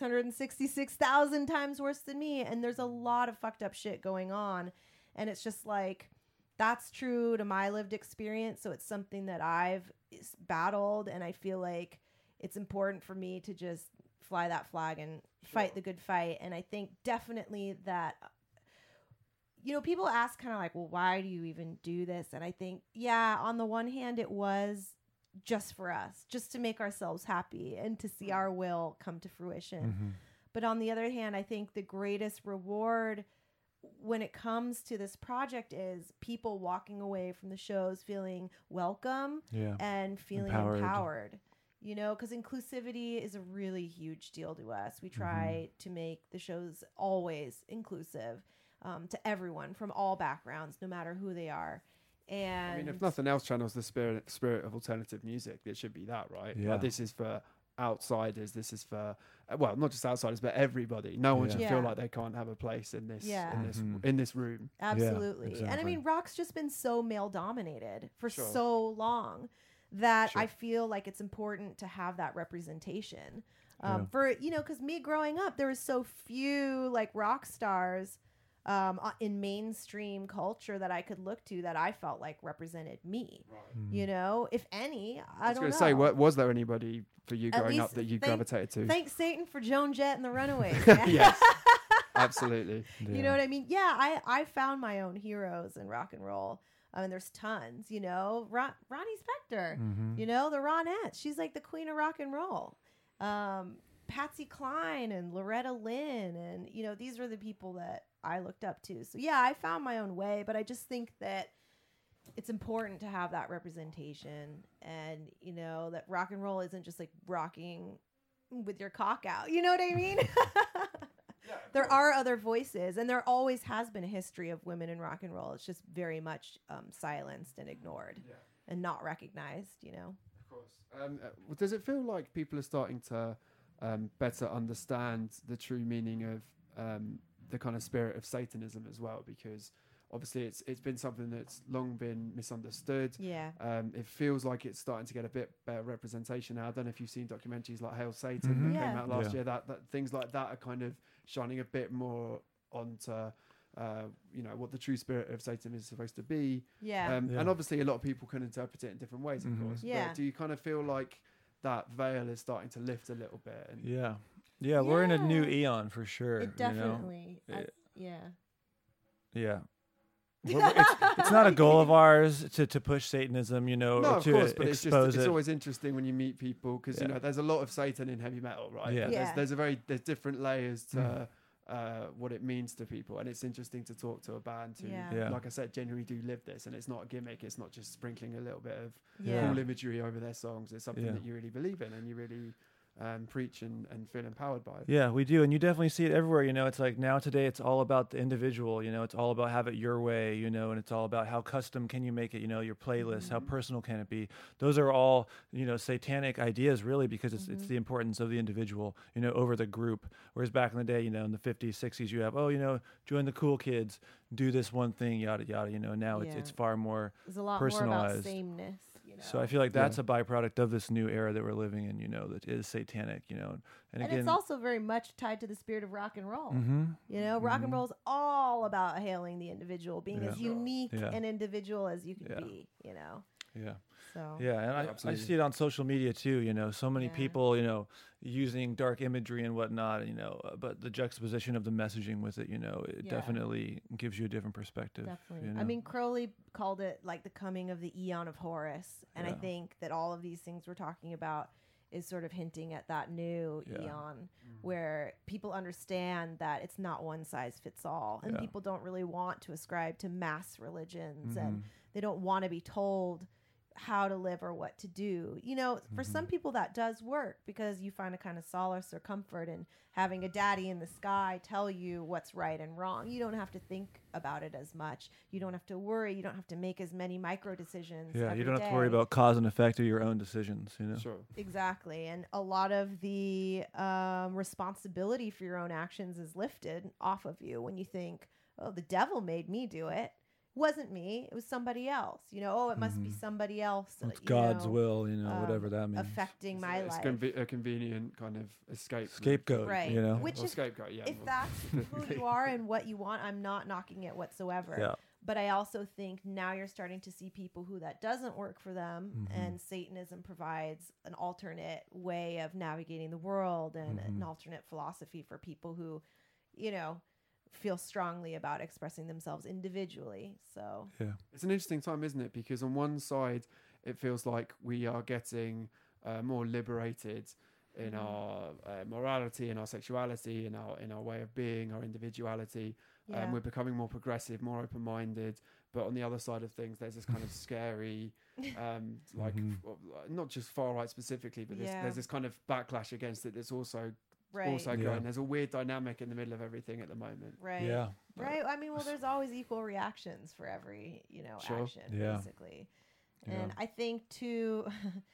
666,000 times worse than me, and there's a lot of fucked up shit going on, and it's just like, that's true to my lived experience, so it's something that I've battled, and I feel like it's important for me to just fly that flag and fight the good fight. And I think definitely that people ask kind of like, well, why do you even do this? And I think, yeah, on the one hand, it was just for us, just to make ourselves happy and to see our will come to fruition. But on the other hand, I think the greatest reward when it comes to this project is people walking away from the shows feeling welcome and feeling empowered. Because inclusivity is a really huge deal to us. We try to make the shows always inclusive to everyone from all backgrounds, no matter who they are. And I mean, if nothing else channels the spirit of alternative music, it should be that, right? Yeah. Like, this is for outsiders. This is for, well, not just outsiders, but everybody. No one should feel like they can't have a place in this in this room. Absolutely. Yeah, exactly. And I mean, rock's just been so male dominated for so long that I feel like it's important to have that representation. For, because me growing up, there was so few like rock stars in mainstream culture that I could look to that I felt like represented me. If any, I was going to say, was there anybody for you growing up that you gravitated to? Thanks Satan for Joan Jett and the Runaways. Yes, absolutely. You know what I mean? Yeah, I found my own heroes in rock and roll. I mean, there's tons, Ronnie Spector, the Ronettes. She's like the queen of rock and roll. Patsy Cline and Loretta Lynn. And, these were the people that I looked up to. So, yeah, I found my own way. But I just think that it's important to have that representation. And, that rock and roll isn't just like rocking with your cock out. You know what I mean? There are other voices, and there always has been a history of women in rock and roll. It's just very much silenced and ignored and not recognized, Of course. Does it feel like people are starting to better understand the true meaning of the kind of spirit of Satanism as well? Because obviously it's been something that's long been misunderstood. Yeah. It feels like it's starting to get a bit better representation now. I don't know if you've seen documentaries like Hail Satan that came out last year. That things like that are kind of shining a bit more onto what the true spirit of Satan is supposed to be. And obviously a lot of people can interpret it in different ways, of course. Yeah. But do you kind of feel like that veil is starting to lift a little bit? And we're in a new eon for sure. It definitely. It's not a goal of ours to push Satanism, no, or of to course, but expose it's always interesting when you meet people because there's a lot of Satan in heavy metal, right? There's different layers to what it means to people, and it's interesting to talk to a band who, like I said, genuinely do live this, and it's not a gimmick. It's not just sprinkling a little bit of cool imagery over their songs. It's something that you really believe in and you really preach and feel empowered by it. Yeah, we do. And you definitely see it everywhere. It's like now today it's all about the individual, it's all about have it your way, and it's all about how custom can you make it, your playlist, how personal can it be? Those are all, satanic ideas really, because it's the importance of the individual, over the group. Whereas back in the day, in the 50s, 60s, you have, join the cool kids, do this one thing, yada, yada, now it's far more There's a lot personalized. more about sameness. So I feel like that's a byproduct of this new era that we're living in, that is satanic, and again, it's also very much tied to the spirit of rock and roll. Rock and roll is all about hailing the individual, being as unique an individual as you can be, Yeah. So and I see it on social media too, so many people, using dark imagery and whatnot, but the juxtaposition of the messaging with it, it definitely gives you a different perspective. Definitely. I mean, Crowley called it like the coming of the Eon of Horus. And I think that all of these things we're talking about is sort of hinting at that new eon where people understand that it's not one size fits all. And people don't really want to ascribe to mass religions and they don't want to be told how to live or what to do. You know, for some people that does work because you find a kind of solace or comfort in having a daddy in the sky tell you what's right and wrong. You don't have to think about it as much. You don't have to worry. You don't have to make as many micro decisions. Yeah, you every don't have day. to worry about cause and effect of your own decisions, you know? Sure. Exactly. And a lot of the responsibility for your own actions is lifted off of you when you think, oh, the devil made me do it. Wasn't me. It was somebody else. You know, oh, it must be somebody else. It's you God's know, will, you know, whatever that means. affecting my It's life. a convenient kind of escape. Scapegoat, Right. you know? Which Or if, scapegoat, yeah. if that's who you are and what you want, I'm not knocking it whatsoever. Yeah. But I also think now you're starting to see people who that doesn't work for them, and Satanism provides an alternate way of navigating the world and an alternate philosophy for people who, you know, feel strongly about expressing themselves individually. So Yeah. It's an interesting time, isn't it? Because on one side, it feels like we are getting more liberated in our morality, in our sexuality, in our way of being, our individuality. Yeah. We're becoming more progressive, more open-minded. But on the other side of things, there's this kind of scary, not just far right specifically, but Yeah. there's this kind of backlash against it. That's also right, going. Yeah. There's a weird dynamic in the middle of everything at the moment. right, Yeah. right. I mean, well, there's always equal reactions for every, you know, Sure. action, Yeah. basically. And Yeah. I think too,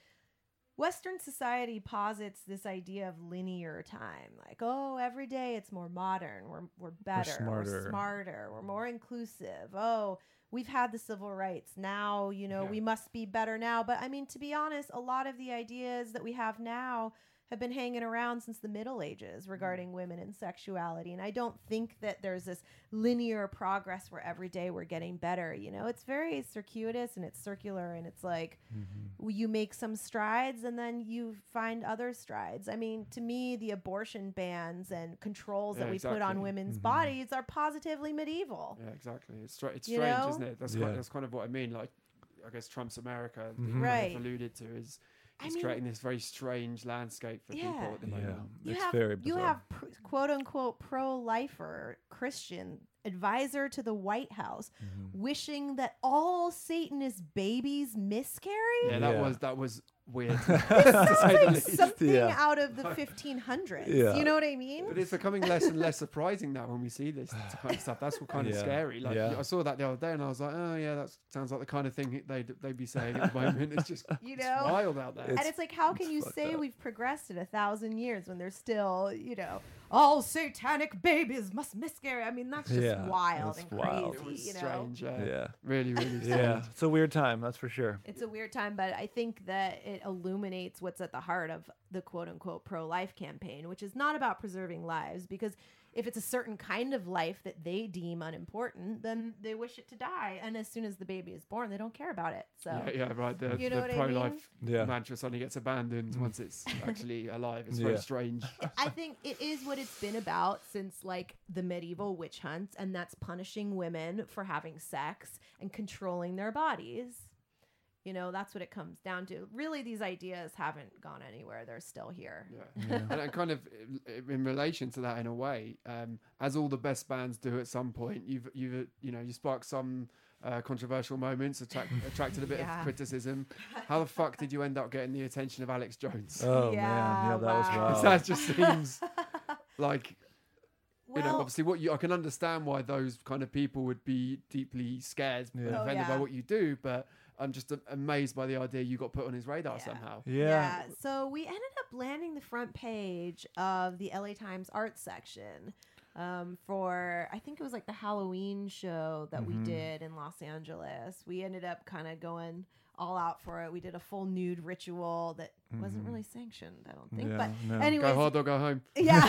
Western society posits this idea of linear time, like, oh, every day it's more modern, we're better, smarter. we're smarter, we're more inclusive. Oh, we've had the civil rights now, you know, Yeah. we must be better now. But I mean, to be honest, a lot of the ideas that we have now have been hanging around since the Middle Ages regarding women and sexuality. And I don't think that there's this linear progress where every day we're getting better. You know, it's very circuitous and it's circular, and it's like you make some strides and then you find other strides. I mean, to me, the abortion bans and controls that Yeah, we put on exactly. women's bodies are positively medieval. Yeah, exactly. It's strange, You know? isn't it? That's Yeah. that's kind of what I mean. Like, I guess Trump's America, that Right. you've alluded to, is I it's mean- creating this very strange landscape for people Yeah. at the Yeah. moment. It's very you bizarre. have quote unquote pro-lifer Christian advisor to the White House wishing that all Satanist babies miscarry. Yeah, Yeah. that was weird. Sounds like least. something Yeah. out of the 1500s. Yeah. You know what I mean? But it's becoming less and less surprising now when we see this kind of stuff. That's what kind of Yeah. scary. Like, Yeah. I saw that the other day and I was like, oh yeah, that sounds like the kind of thing they'd be saying at the moment. It's just You it's know? wild out there. And it's like, how can you fucked say up. we've progressed in 1,000 years when there's still, you know, all satanic babies must miscarry? I mean, that's just Yeah, wild that's and wild. It crazy, was you know? strange. Yeah. Really, really strange. Yeah. It's a weird time, that's for sure. It's a weird time, but I think that it illuminates what's at the heart of the quote unquote pro-life campaign, which is not about preserving lives, because if it's a certain kind of life that they deem unimportant, then they wish it to die. And as soon as the baby is born, they don't care about it. So Yeah, right. The, You know the what I pro-life Yeah. mantra suddenly gets abandoned once it's actually alive. It's very Yeah. strange. I think it is what it's been about since like the medieval witch hunts, and that's punishing women for having sex and controlling their bodies. You know, that's what it comes down to. Really, these ideas haven't gone anywhere. They're still here. Yeah. And kind of in relation to that, in a way, as all the best bands do at some point, you sparked some controversial moments, attracted a bit Yeah. of criticism. How the fuck did you end up getting the attention of Alex Jones? Oh Yeah, man, yeah, that was wow. wild. That just seems like, Well, obviously I can understand why those kind of people would be deeply scared and Yeah. Oh, offended by yeah. what you do, but I'm just amazed by the idea you got put on his radar Yeah. somehow. Yeah. So we ended up landing the front page of the LA Times art section for, I think it was like the Halloween show that we did in Los Angeles. We ended up kind of going all out for it. We did a full nude ritual that wasn't really sanctioned, I don't think. Yeah, but no. anyways, Go hard or go home.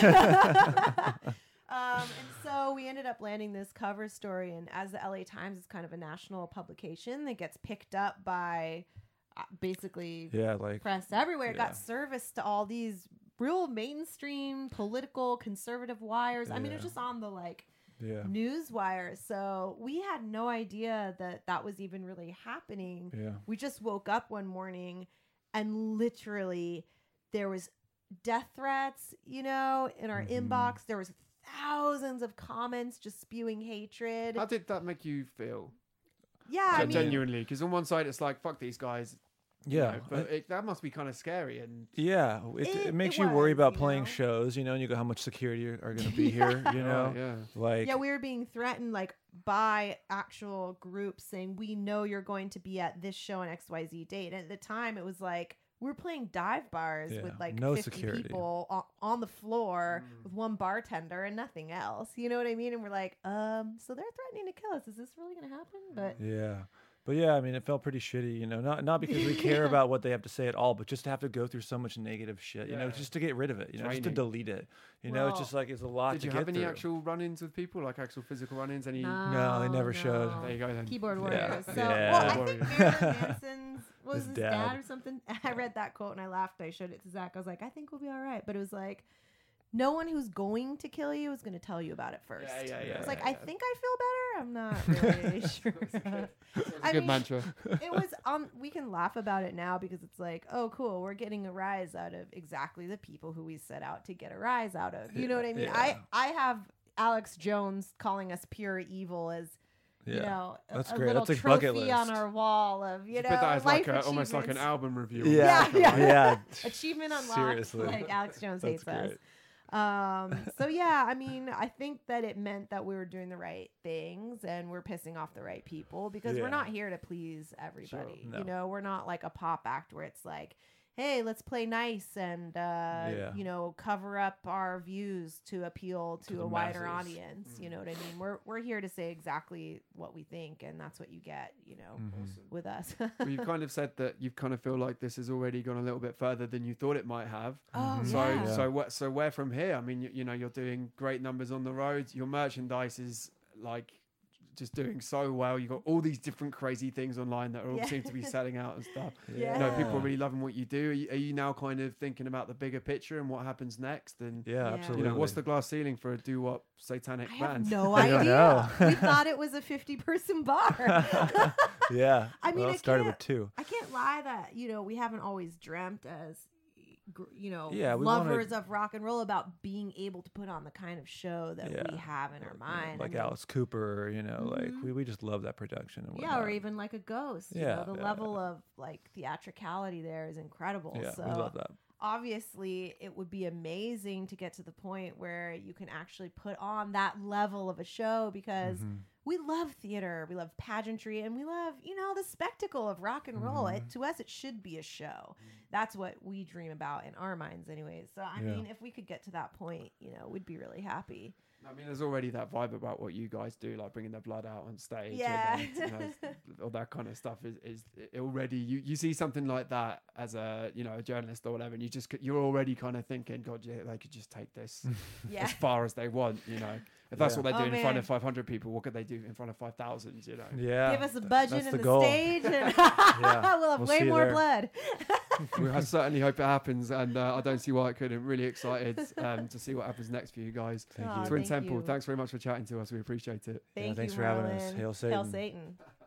yeah. And so we ended up landing this cover story, and as the LA Times is kind of a national publication that gets picked up by basically Yeah, like press everywhere. It Yeah. got service to all these real mainstream political conservative wires. I mean, it was Yeah. just on the like yeah. news wire. So we had no idea that that was even really happening. Yeah. We just woke up one morning and literally there was death threats, you know, in our inbox. There was thousands of comments just spewing hatred. How did that make you feel? Yeah, I mean, Genuinely, because on one side it's like, fuck these guys, Yeah. but that must be kind of scary. And Yeah, it makes you was, worry about you playing know? shows, and you go, how much security are going to be here, yeah. like Yeah, we were being threatened like by actual groups saying, we know you're going to be at this show on XYZ date. And at the time it was like we were playing dive bars Yeah, with like no 50 security. people on the floor with one bartender and nothing else. You know what I mean? And we're like, so they're threatening to kill us. Is this really going to happen? But yeah. But yeah, I mean, it felt pretty shitty, not because we care about what they have to say at all, but just to have to go through so much negative shit, Yeah. just to get rid of it, just to Training. delete it. It's Well, just like it's a lot Did to you get have any through. actual run-ins with people, like actual physical run-ins? Any? No, they never showed. There you go then. Keyboard Yeah. warriors. So, Yeah. well, I think Marilyn Manson's was His his dad. dad or something. I read that quote and I laughed. I showed it to Zach. I was like, I think we'll be all right. But it was like, no one who's going to kill you is going to tell you about it first. Yeah. It's like, I think I feel better. I'm not really sure. It's a I good mean, mantra. It was we can laugh about it now because it's like, oh cool, we're getting a rise out of exactly the people who we set out to get a rise out of. You know what I mean? Yeah. I have Alex Jones calling us pure evil as you know, That's a great. little That's a bucket trophy list. on our wall of, you know, But that is life like almost like an achievements. album review. Yeah. Achievement unlocked. Seriously. Like Alex Jones That's hates us. great. So yeah, I mean, I think that it meant that we were doing the right things and we're pissing off the right people because Yeah. we're not here to please everybody. Sure, no. You know, we're not like a pop act where it's like, hey, let's play nice and cover up our views to appeal to the a wider masses. audience. You know what I mean? We're here to say exactly what we think, and that's what you get, with us. Well, you've kind of said that you kind of feel like this has already gone a little bit further than you thought it might have. Oh, So, yeah. so where from here? I mean, you're doing great numbers on the road. Your merchandise is like just doing so well. You've got all these different crazy things online that all Yeah. seem to be selling out and stuff. Yeah. People are really loving what you do. Are you now kind of thinking about the bigger picture and what happens next? And Yeah, Yeah. absolutely. what's the glass ceiling for a doo-wop satanic I band? have no I don't idea. know. We thought it was a 50-person bar. Yeah. I mean, well, I it started can't- with 2. I can't lie that, we haven't always dreamt as, Yeah, we lovers wanted- of rock and roll about being able to put on the kind of show that we Yeah. have in our mind. Like I mean, Alice Cooper, like we just love that production. And yeah, or whatnot. even like a Ghost. Yeah, The yeah, level of like theatricality there is incredible. Yeah, so we love that. obviously it would be amazing to get to the point where you can actually put on that level of a show because Mm-hmm. we love theater, we love pageantry, and we love, the spectacle of rock and roll. Mm-hmm. To us, it should be a show. That's what we dream about in our minds anyways. So, I Yeah. mean, if we could get to that point, we'd be really happy. I mean, there's already that vibe about what you guys do, like bringing the blood out on stage. Yeah. And, all that kind of stuff is already, you see something like that as a journalist or whatever, and you're already kind of thinking, God, yeah, they could just take this Yeah. as far as they want, If that's Yeah. what they do Oh, in front man. of 500 people, what could they do in front of 5,000, Yeah. Give us a budget that's and the goal. stage, and Yeah. we'll have We'll way see you more there. blood. I certainly hope it happens, and I don't see why it couldn't. Really excited to see what happens next for you guys. Thank Aw, you. Twin thank Temple, you. thanks very much for chatting to us. We appreciate it. Thank thanks you, for having us. Merlin. Hail Hail Satan. Satan.